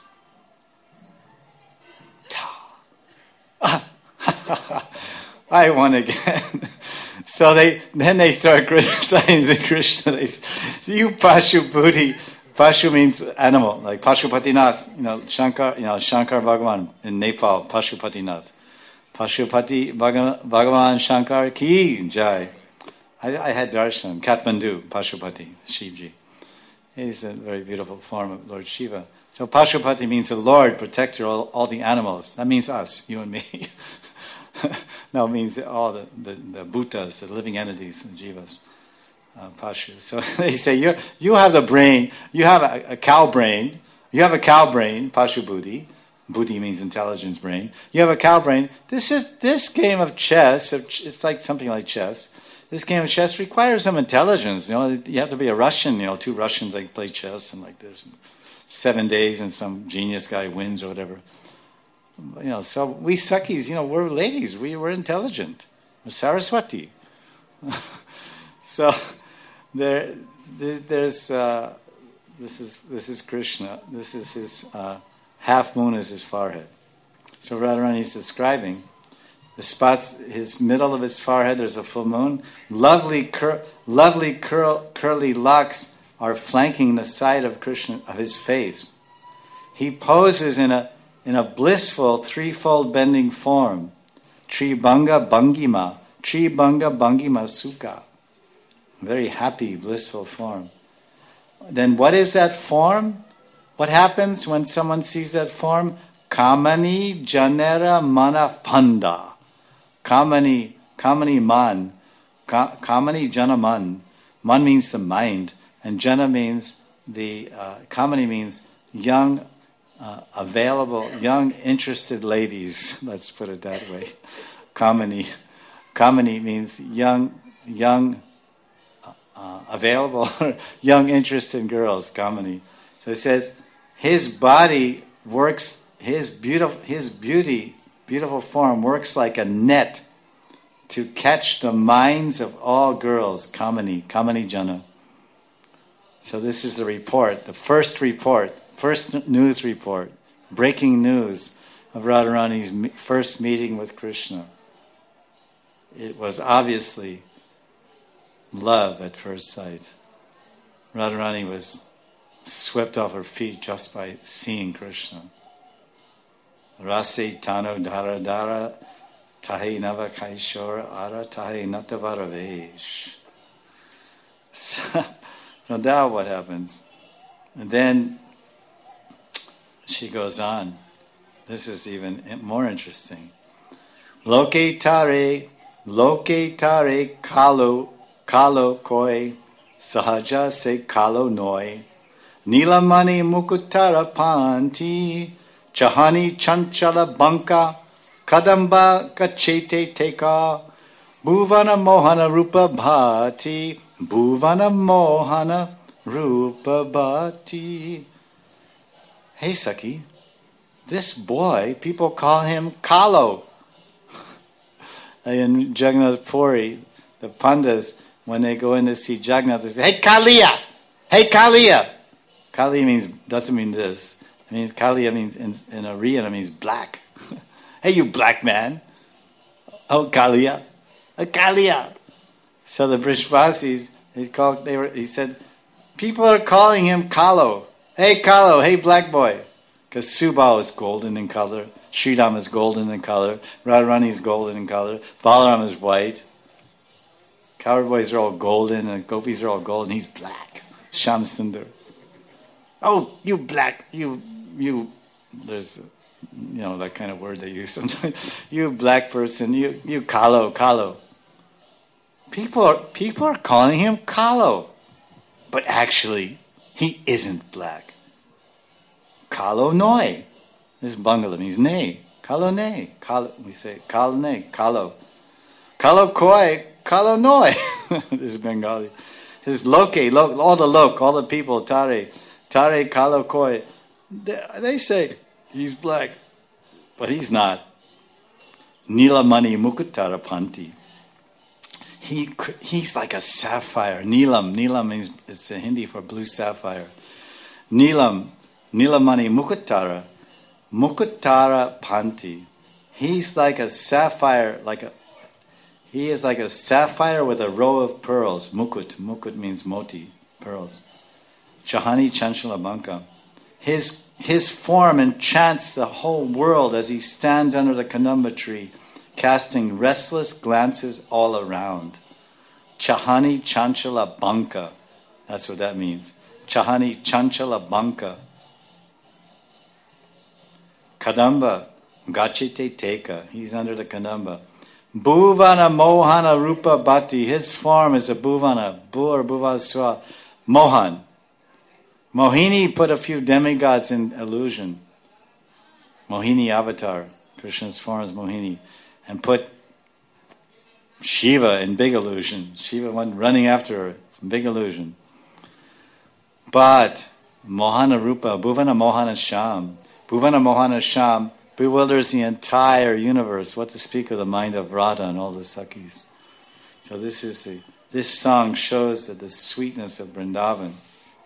A: I won again. So they then they start criticizing Krishna. They say, you Pashu Buddhi. Pashu means animal, like Pashupatinath. You know, Shankar. You know, Shankar Bhagavan in Nepal. Pashupatinath. Pashupati Bhagavan Shankar ki jai. I, I had darshan. Kathmandu, Pashupati, Shivji. He's a very beautiful form of Lord Shiva. So Pashupati means the Lord, protector of all, all the animals. That means us, you and me. No, it means all the, the, the bhutas, the living entities, and jivas, uh, pashu. So they say, you you have the brain, you have a, a cow brain, you have a cow brain, pashu buddhi. Buddhi means intelligence brain. You have a cow brain. This is this game of chess, it's like something like chess. This game of chess requires some intelligence. You know, you have to be a Russian, you know, two Russians like play chess and like this. Seven days and some genius guy wins or whatever. You know, so we Sakhis, you know, we're ladies. We we're intelligent. We're Saraswati. So there, there's uh, this is this is Krishna. This is his uh, half moon is his forehead. So Radharani is describing the spots. His middle of his forehead. There's a full moon. Lovely, cur- lovely curl, curly locks are flanking the side of Krishna of his face. He poses in a in a blissful threefold bending form. Tribhanga Bhangima. Tribhanga Bhangima Sukha. Very happy, blissful form. Then what is that form? What happens when someone sees that form? Kamani Janera Mana Panda. Kamani, Kamani Man. Ka, Kamani Jana Man. Man means the mind. And Jana means the, uh, Kamani means young, Uh, available, young, interested ladies. Let's put it that way. Kamani. Kamani means young, young, uh, available, young, interested girls. Kamani. So it says his body works. His beautiful, his beauty, beautiful form works like a net to catch the minds of all girls. Kamani. Kamani Jana. So this is the report. The first report. First news report, breaking news of Radharani's first meeting with Krishna. It was obviously love at first sight. Radharani was swept off her feet just by seeing Krishna. Rase tano dara dara tahe nava kaishora ara tahe natavaravesh. So now what happens? And then she goes on. This is even more interesting. Loke tare, loke tare kalo, kalo koi, sahaja se kalo noi, nilamani mukutara panti, chahani chanchala banka, kadamba kachete teka, bhuvana mohana rupa bhati, bhuvana mohana rupa bhati. Hey Sakhi, this boy, people call him Kalo. In Jagannath Puri, the Pandas, when they go in to see Jagannath, they say, hey Kaliya! Hey Kaliya! Kali means, doesn't mean this. It means, Kaliya means, in, in Oriya, it means black. Hey you black man! Oh Kaliya! Oh Kaliya! So the Brishvasis, they called, they were, he said, people are calling him Kalo. Hey Kalo, hey black boy. Because Subal is golden in color, Sridham is golden in color, Radharani is golden in color, Balaram is white. Coward boys are all golden and gopis are all golden. He's black. Shyam Sundar. Oh, you black, you, you, there's, you know, that kind of word they use sometimes. You black person, you, you Kalo, Kalo. People are, people are calling him Kalo. But actually, he isn't black. Kalo noi. This is Bangla means nay. Kalo nay. Kalo, we say Kalo nay. Kalo. Kalo koi. Kalo noi. This is Bengali. his loke, lo, all the lok, all the people, tare, tare kalo koi, they, they say he's black, but he's not. Nilamani Mukutara Panti. He he's like a sapphire. Nilam, Nilam means it's a Hindi for blue sapphire. Nilam, Nilamani Mukutara, Mukutara Panti. He's like a sapphire, like a he is like a sapphire with a row of pearls. Mukut, Mukut means moti, pearls. Chahani Chanchala Banka. His his form enchants the whole world as he stands under the Kadamba tree, casting restless glances all around. Chahani Chanchala Banka. That's what that means. Chahani Chanchala Banka. Kadamba Gachite Teka. He's under the Kadamba. Bhuvana Mohana Rupa Bhati. His form is a Bhuvana. Bu or Bhuvaswa. Mohan. Mohini put a few demigods in illusion. Mohini avatar. Krishna's form is Mohini. And put Shiva in big illusion. Shiva went running after her. Big illusion. But Mohana Rupa, Bhuvana Mohana Sham. Bhuvana Mohana Sham bewilders the entire universe. What to speak of the mind of Radha and all the Sakhis. So this is the this song shows that the sweetness of Vrindavan.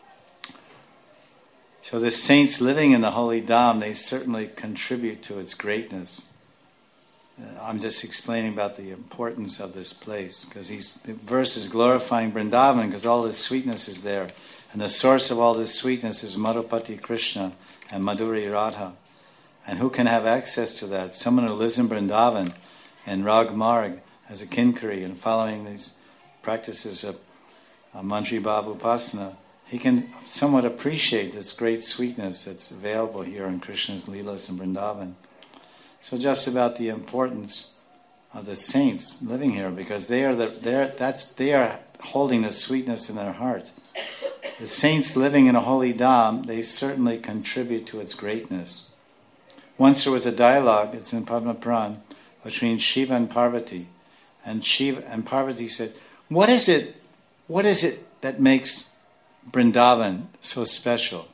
A: So the saints living in the holy Dham, they certainly contribute to its greatness. Uh, I'm just explaining about the importance of this place, because he's the verse is glorifying Vrindavan because all this sweetness is there. And the source of all this sweetness is Madhupati Krishna and Madhuri Radha. And who can have access to that? Someone who lives in Vrindavan and Rag Marg as a Kinkari and following these practices of uh, Mantri Bhav Upasana, he can somewhat appreciate this great sweetness that's available here in Krishna's Leelas in Vrindavan. So just about the importance of the saints living here, because they are the they're that's they are holding the sweetness in their heart. The saints living in a holy Dham, they certainly contribute to its greatness. Once there was a dialogue, it's in Padma Puran, between Shiva and Parvati. And Shiva and Parvati said, What is it? What is it that makes Vrindavan so special?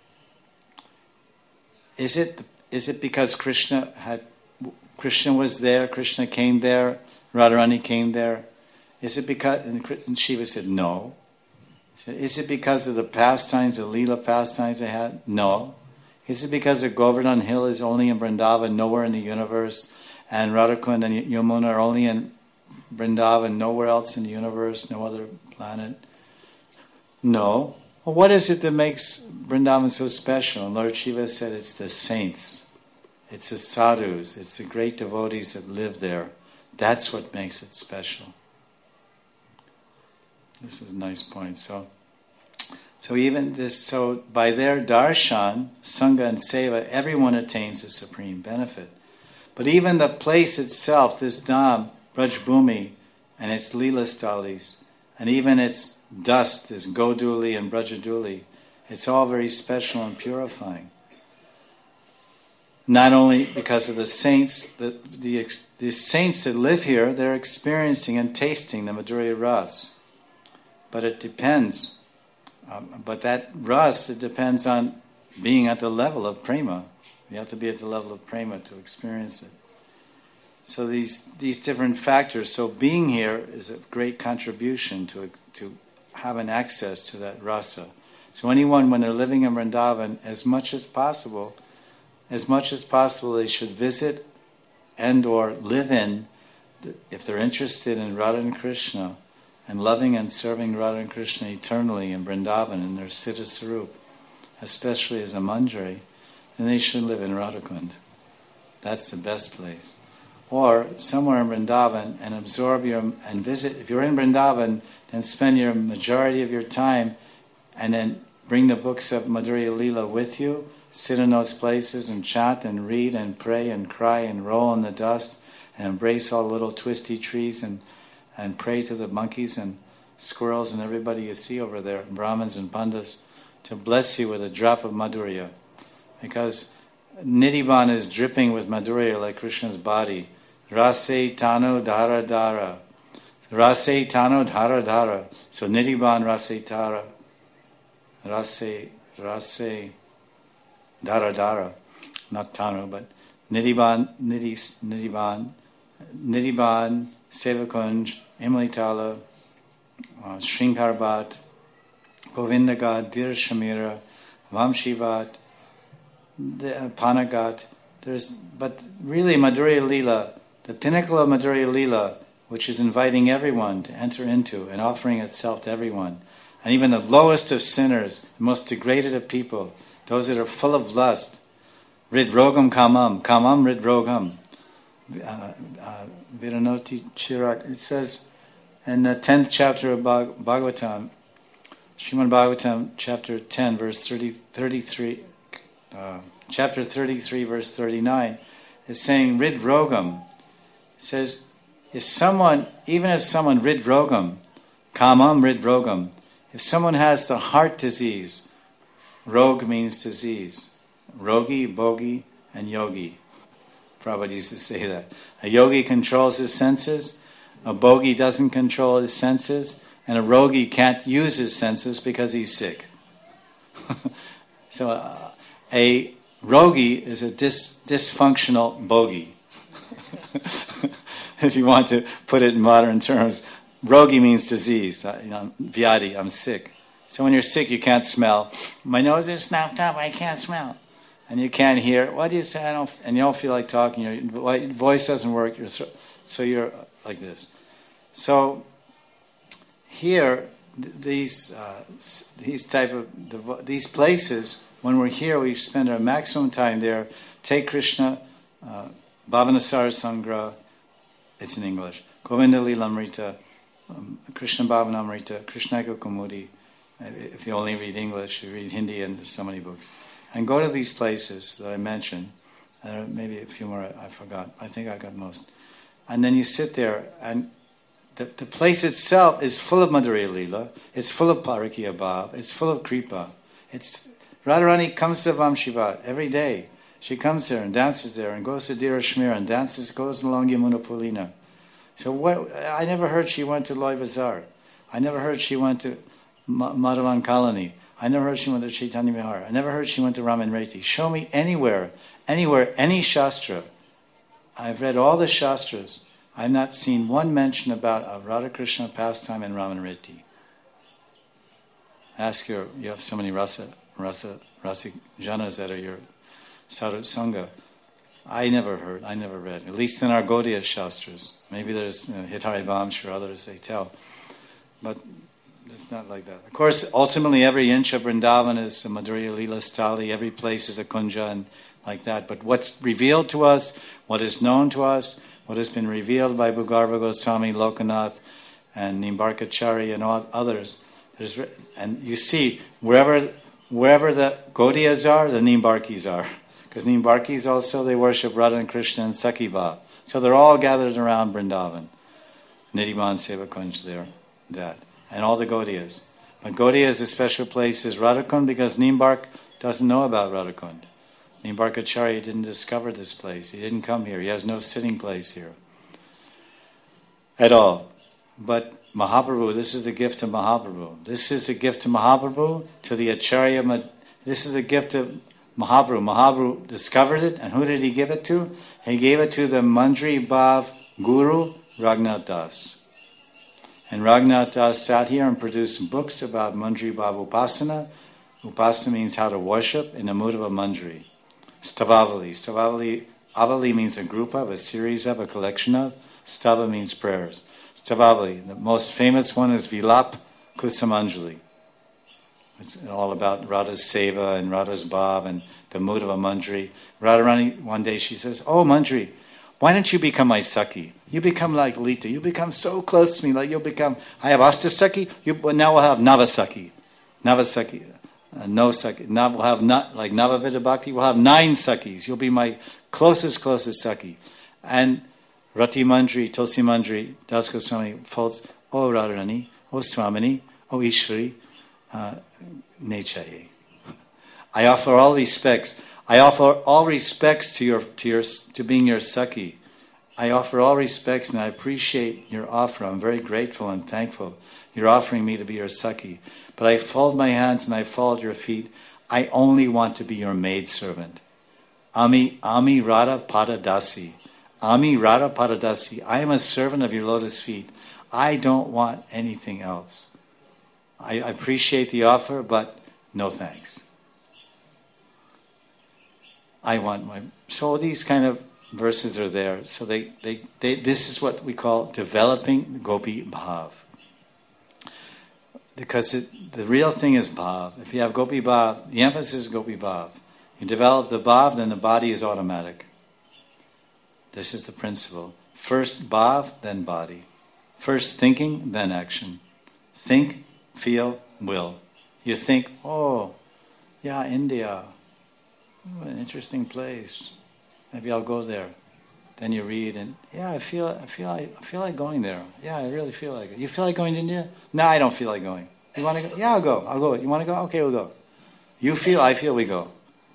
A: Is it is it because Krishna had Krishna was there, Krishna came there, Radharani came there? Is it because and Shiva said no. Said, is it because of the pastimes, the Leela pastimes they had? No. Is it because the Govardhan Hill is only in Vrindavan, nowhere in the universe, and Radhakund and Yamuna are only in Vrindavan, nowhere else in the universe, no other planet? No. Well, what is it that makes Vrindavan so special? And Lord Shiva said it's the saints. It's the sadhus. It's the great devotees that live there. That's what makes it special. This is a nice point. So, so even this, so by their darshan, sangha and seva, everyone attains a supreme benefit. But even the place itself, this dham, Brajbhumi, and its Leela Stalis, and even its dust, this Goduli and Brajaduli, it's all very special and purifying. Not only because of the saints, the, the, the saints that live here, they're experiencing and tasting the Madhurya Ras. But it depends. Um, but that Ras, it depends on being at the level of prema. You have to be at the level of prema to experience it. So these these different factors. So being here is a great contribution to to having access to that rasa. So anyone, when they're living in Vrindavan, as much as possible, as much as possible, they should visit and or live in, if they're interested in Radha and Krishna, and loving and serving Radha and Krishna eternally in Vrindavan, in their Siddha Sarup, especially as a Manjari, then they should live in Radhakund. That's the best place. Or somewhere in Vrindavan and absorb your, and visit, if you're in Vrindavan, then spend your majority of your time and then bring the books of Madhurya Leela with you, sit in those places and chant and read and pray and cry and roll in the dust and embrace all the little twisty trees and, and pray to the monkeys and squirrels and everybody you see over there, Brahmins and Pandits, to bless you with a drop of Madhurya. Because Nidhiban is dripping with Madhurya like Krishna's body. Rase tanu dara dara. Rase Tano Dhara Dhara. So Nidhiban Rase Tara. Rase, Rase Dhara Dhara. Not Tano, but Nidhiban, Nidhi, Nidhiban, Nidhiban, Sevakunj, Imalitala, uh, Shringarbat, Govindagat, Dhir Shamira, Vamshivat, the, uh, Panagat. There's, but really Madhurya Leela, the pinnacle of Madhurya Leela, which is inviting everyone to enter into and offering itself to everyone. And even the lowest of sinners, the most degraded of people, those that are full of lust, Rid rogam kamam, kamam rid rogam. Uh, uh, Viranoti Chirak. It says in the tenth chapter of Bhag- Bhagavatam, Srimad Bhagavatam, chapter ten, verse thirty, thirty-three, uh, chapter thirty-three, verse thirty-nine, is saying rid rogam. It says, if someone, even if someone rid rogam, kamam rid rogam, if someone has the heart disease, rog means disease. Rogi, bogi, and yogi. Prabhupada used to say that. A yogi controls his senses, a bogi doesn't control his senses, and a rogi can't use his senses because he's sick. So uh, a rogi is a dis- dysfunctional bogi. If you want to put it in modern terms, rogi means disease. Uh, you know, vyadi, I'm sick. So when you're sick, you can't smell. My nose is snapped up, I can't smell. And you can't hear. What do you say? I don't. And you don't feel like talking. Your voice doesn't work. You're so you're like this. So here, these uh, these type of these places. When we're here, we spend our maximum time there. Take Krishna, uh, Bhavanasara Sangra. It's in English. Govinda Lilamrita, um, Krishna Bhavanamrita, Krishna Eka Kumudi. If you only read English, you read Hindi, and there's so many books. And go to these places that I mentioned. Uh, maybe a few more I, I forgot. I think I got most. And then you sit there, and the, the place itself is full of Madhurya Leela. It's full of Parakya Bhav. It's full of Kripa. It's Radharani comes to Vamshivat every day. She comes there and dances there and goes to Dhira Shmira and dances, goes along Yamuna Pulina. So what, I never heard she went to Loy Bazaar. I never heard she went to Ma- Madhavan Colony. I never heard she went to Chaitanya Vihar. I never heard she went to Raman Reti. Show me anywhere, anywhere, any Shastra. I've read all the Shastras. I've not seen one mention about a Radha Krishna pastime in Raman Reti. Ask your, you have so many rasa, rasa, rasic janas that are your sadhu sangha. I never heard, I never read. At least in our Gaudiya Shastras. Maybe there's you know, Hitari Vamsh or others, they tell. But it's not like that. Of course, ultimately every inch of Vrindavan is a Madhurya Leela Stali, every place is a Kunja and like that. But what's revealed to us, what is known to us, what has been revealed by Bhugarva Goswami, Lokanath, and Nimbarkacharya and all others, there's, and you see, wherever wherever the Gaudiyas are, the Nimbarkis are. Because Nimbarkis also, they worship Radha and Krishna and Sakhiva. So they're all gathered around Vrindavan. Nidhiman Seva Kunj there, that. And all the Gaudiyas. But Gaudiya is a special place, is Radhakund, because Nimbark doesn't know about Radhakund. Nimbarkacharya didn't discover this place. He didn't come here. He has no sitting place here. At all. But Mahaprabhu, this is the gift of Mahaprabhu. This is a gift to Mahaprabhu, to the Acharya. This is a gift of Mahaprabhu. Mahaprabhu discovered it, and who did he give it to? He gave it to the Mandri Bhav Guru, Raghunath Das. And Raghunath Das sat here and produced books about Mandri Bhav Upasana. Upasana means how to worship in the mood of a Mandri. Stavavali. Stavavali Avali means a group of, a series of, a collection of. Stava means prayers. Stavavali. The most famous one is Vilap Kusamanjali. It's all about Radha's Seva and Radha's Bhav and the mood of a Mandri. Radharani, one day she says, "Oh Mandri, why don't you become my Sakhi? You become like Lita. You become so close to me. Like you'll become, I have Ashtasakhi, you, well, now we'll have Navasakhi. Navasakhi. Uh, no Sakhi. Now we'll have, not, like Navavida Bhakti, we'll have nine Sakhis. You'll be my closest, closest Sakhi." And Rati Mandri, Tulsi Mandri, Das Goswami folds, "Oh Radharani, oh Swamini, oh Ishwari, uh, Nechaye. I offer all respects. I offer all respects to your to your to being your Sakhi. I offer all respects and I appreciate your offer. I'm very grateful and thankful. You're offering me to be your Sakhi. But I fold my hands and I fall at your feet. I only want to be your maidservant. Ami, Ami Radha Padadasi. Ami Radha Padadasi. I am a servant of your lotus feet. I don't want anything else. I appreciate the offer, but no thanks. I want my... So these kind of verses are there. So they, they, they this is what we call developing Gopi Bhav. Because it, the real thing is Bhav. If you have Gopi Bhav, the emphasis is Gopi Bhav. You develop the Bhav, then the body is automatic. This is the principle. First Bhav, then body. First thinking, then action. Think, feel, will. You think, oh, yeah, India. Oh, an interesting place. Maybe I'll go there. Then you read and, yeah, I feel I feel I feel like going there. Yeah, I really feel like it. You feel like going to India? No, I don't feel like going. You want to go? Yeah, I'll go. I'll go. You want to go? Okay, we'll go. You feel, I feel, we go.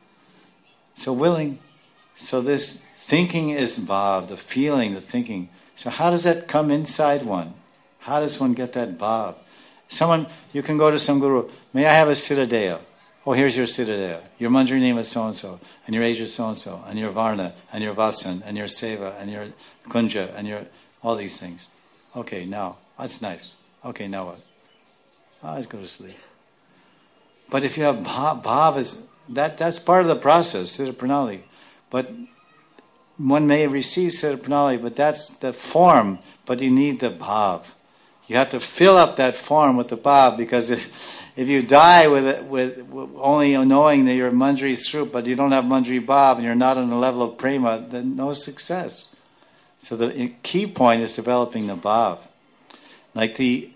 A: So willing. So this thinking is bhav, the feeling, the thinking. So how does that come inside one? How does one get that bhav? Someone, you can go to some guru, may I have a siddhadeya? Oh, here's your siddhadeya. Your manjari name is so-and-so, and your age is so-and-so, and your varna, and your vasan, and your seva, and your kunja, and your, all these things. Okay, now, that's nice. Okay, now what? Oh, let's go to sleep. But if you have bhav, bhav is, that, that's part of the process, siddha pranali. But one may receive siddha pranali, but that's the form, but you need the bhav. You have to fill up that form with the bhav, because if if you die with it, with, with only knowing that you're manjari srup, but you don't have manjari bhav, and you're not on the level of prema, then no success. So the key point is developing the bhav. Like the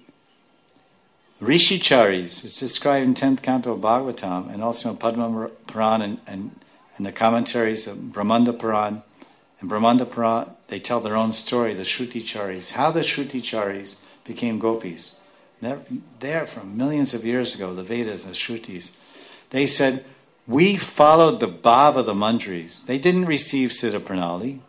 A: Rishicharis, it's described in tenth canto of Bhagavatam, and also in Padma Puran and, and, and the commentaries of Brahmanda Puran. In Brahmanda Puran, they tell their own story, the Shruticharis, how the Shruticharis became gopis. They're, they're from millions of years ago, the Vedas, the Shrutis. They said, we followed the bhav of the manjaris. They didn't receive siddha pranali.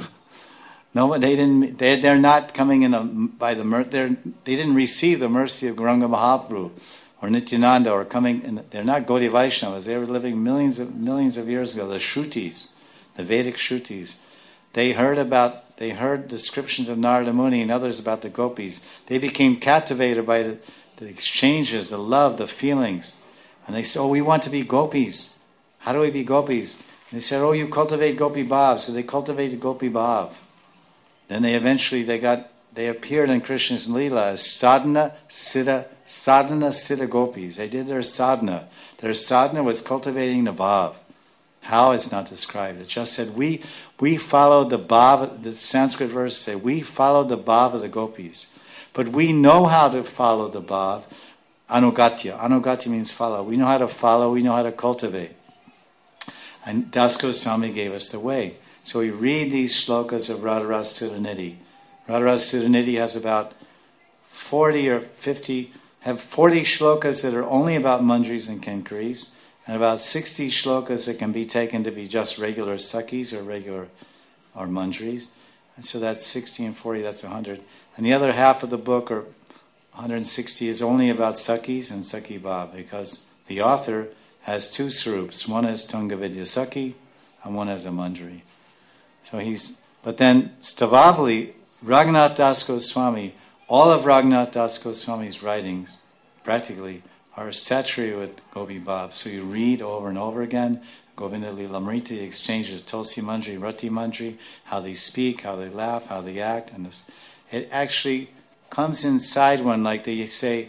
A: No, they didn't. They, they're not coming in a, by the mer- They didn't receive the mercy of Gauranga Mahaprabhu or Nityananda, or coming. In, they're not Gaudiya Vaishnavas. They were living millions of millions of years ago. The Shrutis, the Vedic Shrutis. They heard about. They heard descriptions of Narada Muni and others about the gopis. They became captivated by the, the exchanges, the love, the feelings, and they said, "Oh, we want to be gopis. How do we be gopis?" And they said, "Oh, you cultivate gopi bhav." So they cultivated gopi bhav. Then they eventually they got they appeared in Krishna's Leela as sadhana siddha sadhana siddha gopis. They did their sadhana. Their sadhana was cultivating the bhav. How, it's not described. It just said we we followed the bhav. The Sanskrit verse say we followed the bhav of the gopis, but we know how to follow the bhav. Anugatya. Anugatya means follow. We know how to follow. We know how to cultivate. And Das Goswami gave us the way. So we read these shlokas of Radharas Sudhanidhi. Radharas Sudhanidhi has about forty or fifty, have forty shlokas that are only about manjaris and kinkaris, and about sixty shlokas that can be taken to be just regular sakhis or regular or manjaris. And so that's sixty and forty, that's one hundred. And the other half of the book, or one hundred sixty, is only about sakhis and sakhi bhav, because the author has two swarups. One is Tunga Vidya Sakhi, and one is a manjari. So he's, but then Stavavali, Raghunath Das Goswami, all of Raghunath Das Goswami's writings, practically, are saturated with Gopi Bhav. So you read over and over again, Govinda Lilamrita, the exchanges, Tulsi Manjari, Rati Manjari, how they speak, how they laugh, how they act, and this, it actually comes inside one, like they say,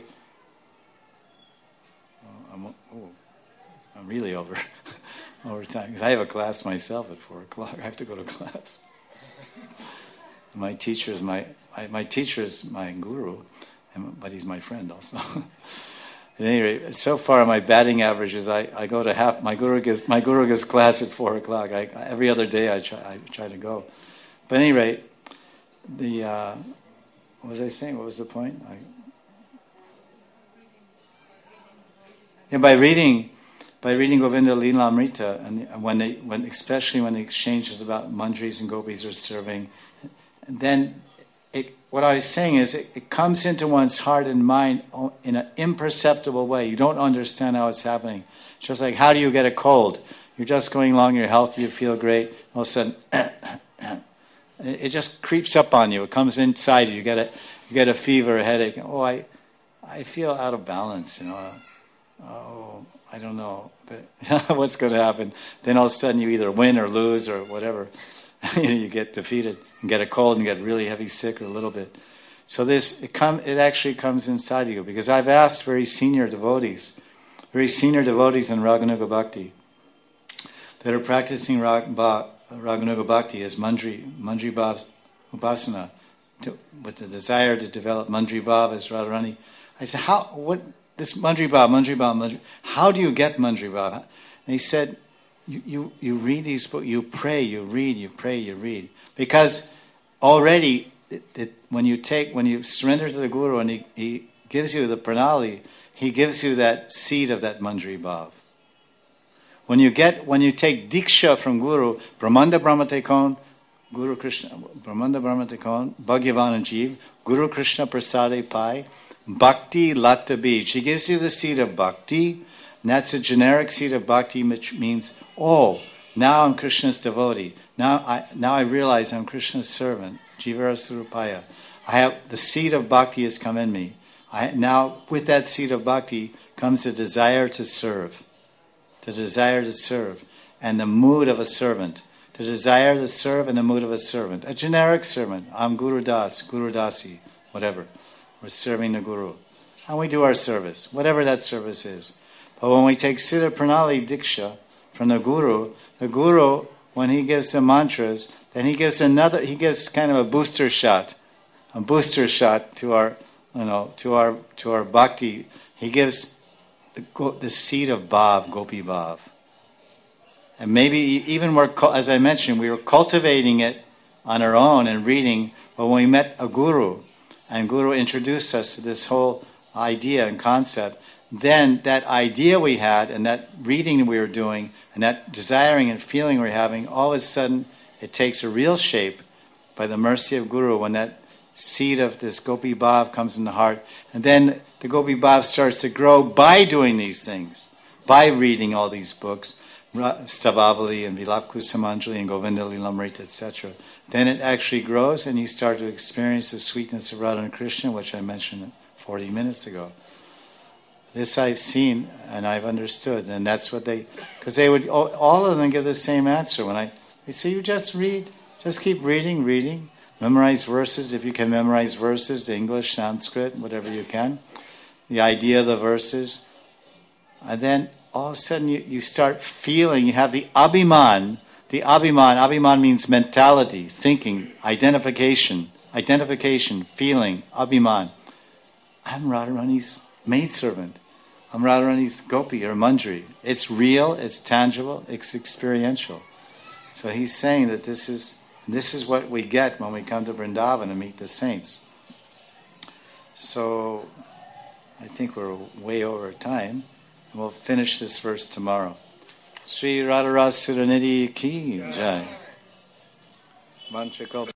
A: oh, I'm, oh, I'm really over. Over time, because I have a class myself at four o'clock. I have to go to class. My teacher is my, my my teacher is my guru, and, but he's my friend also. At any rate, so far my batting average is I, I go to half. My guru gives my guru gives class at four o'clock. I, every other day I try I try to go. But at any rate, the uh, what was I saying? What was the point? I, yeah, by reading. By reading Govinda Leela Amrita, and when they, when especially when the exchanges about manjaris and gopis are serving, And then it, what I was saying is it, it comes into one's heart and mind in an imperceptible way. You don't understand how it's happening. It's just like, how do you get a cold? You're just going along, you're healthy, you feel great. All of a sudden, it just creeps up on you. It comes inside you. You get a, you get a fever, a headache. Oh, I, I feel out of balance. You know. Oh, I don't know, but what's going to happen? Then all of a sudden, you either win or lose or whatever. you know, you get defeated and get a cold and get really heavy sick or a little bit. So this, it come, it actually comes inside you, because I've asked very senior devotees, very senior devotees in Raganuga Bhakti that are practicing Rag, ba, Raganuga Bhakti as Mandri, Mandri Bhav's Upasana, to, with the desire to develop Mandri Bhav as Radharani. I said, how, what, this Mandri Bhav, Mandri Bhav, Mandri, how do you get Mandri Bhav? And he said, you, you, you read these books, you pray, you read, you pray, you read. Because already, it, it, when you take, when you surrender to the Guru and he, he gives you the pranali, he gives you that seed of that Mandri Bhav. When you get, when you take Diksha from Guru, Brahmanda Brahmatekon, Guru Krishna, Brahmanda Brahmatekon, Bhagavan Jeev, Guru Krishna Prasade Pai, Bhakti Latta Bij. He gives you the seed of Bhakti, and that's a generic seed of Bhakti, which means, oh, now I'm Krishna's devotee. Now I, now I realize I'm Krishna's servant, Jivara Surupaya. I have, the seed of Bhakti has come in me. I, now, with that seed of Bhakti comes the desire to serve. The desire to serve, and the mood of a servant. The desire to serve and the mood of a servant. A generic servant. I'm Guru Das, Guru Dasi, whatever. We're serving the Guru. And we do our service, whatever that service is. But when we take Siddha Pranali Diksha from the Guru, the Guru, when he gives the mantras, then he gives another, he gives kind of a booster shot, a booster shot to our, you know, to our, to our bhakti. He gives the, the seed of Bhav, Gopi Bhav. And maybe even we're, as I mentioned, we were cultivating it on our own and reading, but when we met a guru, and Guru introduced us to this whole idea and concept, then that idea we had and that reading we were doing and that desiring and feeling we're having, all of a sudden it takes a real shape by the mercy of Guru when that seed of this Gopi Bhav comes in the heart. And then the Gopi Bhav starts to grow by doing these things, by reading all these books, Stavavali and Vilapkusamanjali and Govinda Lilamrita, et cetera. Then it actually grows and you start to experience the sweetness of Radha and Krishna, which I mentioned forty minutes ago. This I've seen and I've understood, and that's what they, because they would, all, all of them give the same answer. When I, they say, you just read, just keep reading, reading, memorize verses, if you can memorize verses, English, Sanskrit, whatever you can, the idea of the verses, and then all of a sudden you, you start feeling, you have the abhiman, the abhiman, abhiman means mentality, thinking, identification, identification, feeling, abhiman. I'm Radharani's maidservant. I'm Radharani's gopi or mandri. It's real, it's tangible, it's experiential. So he's saying that this is this is what we get when we come to Vrindavan and meet the saints. So I think we're way over time. We'll finish this verse tomorrow. Sri Radharasa Suranidhi ki jai. Vanchakal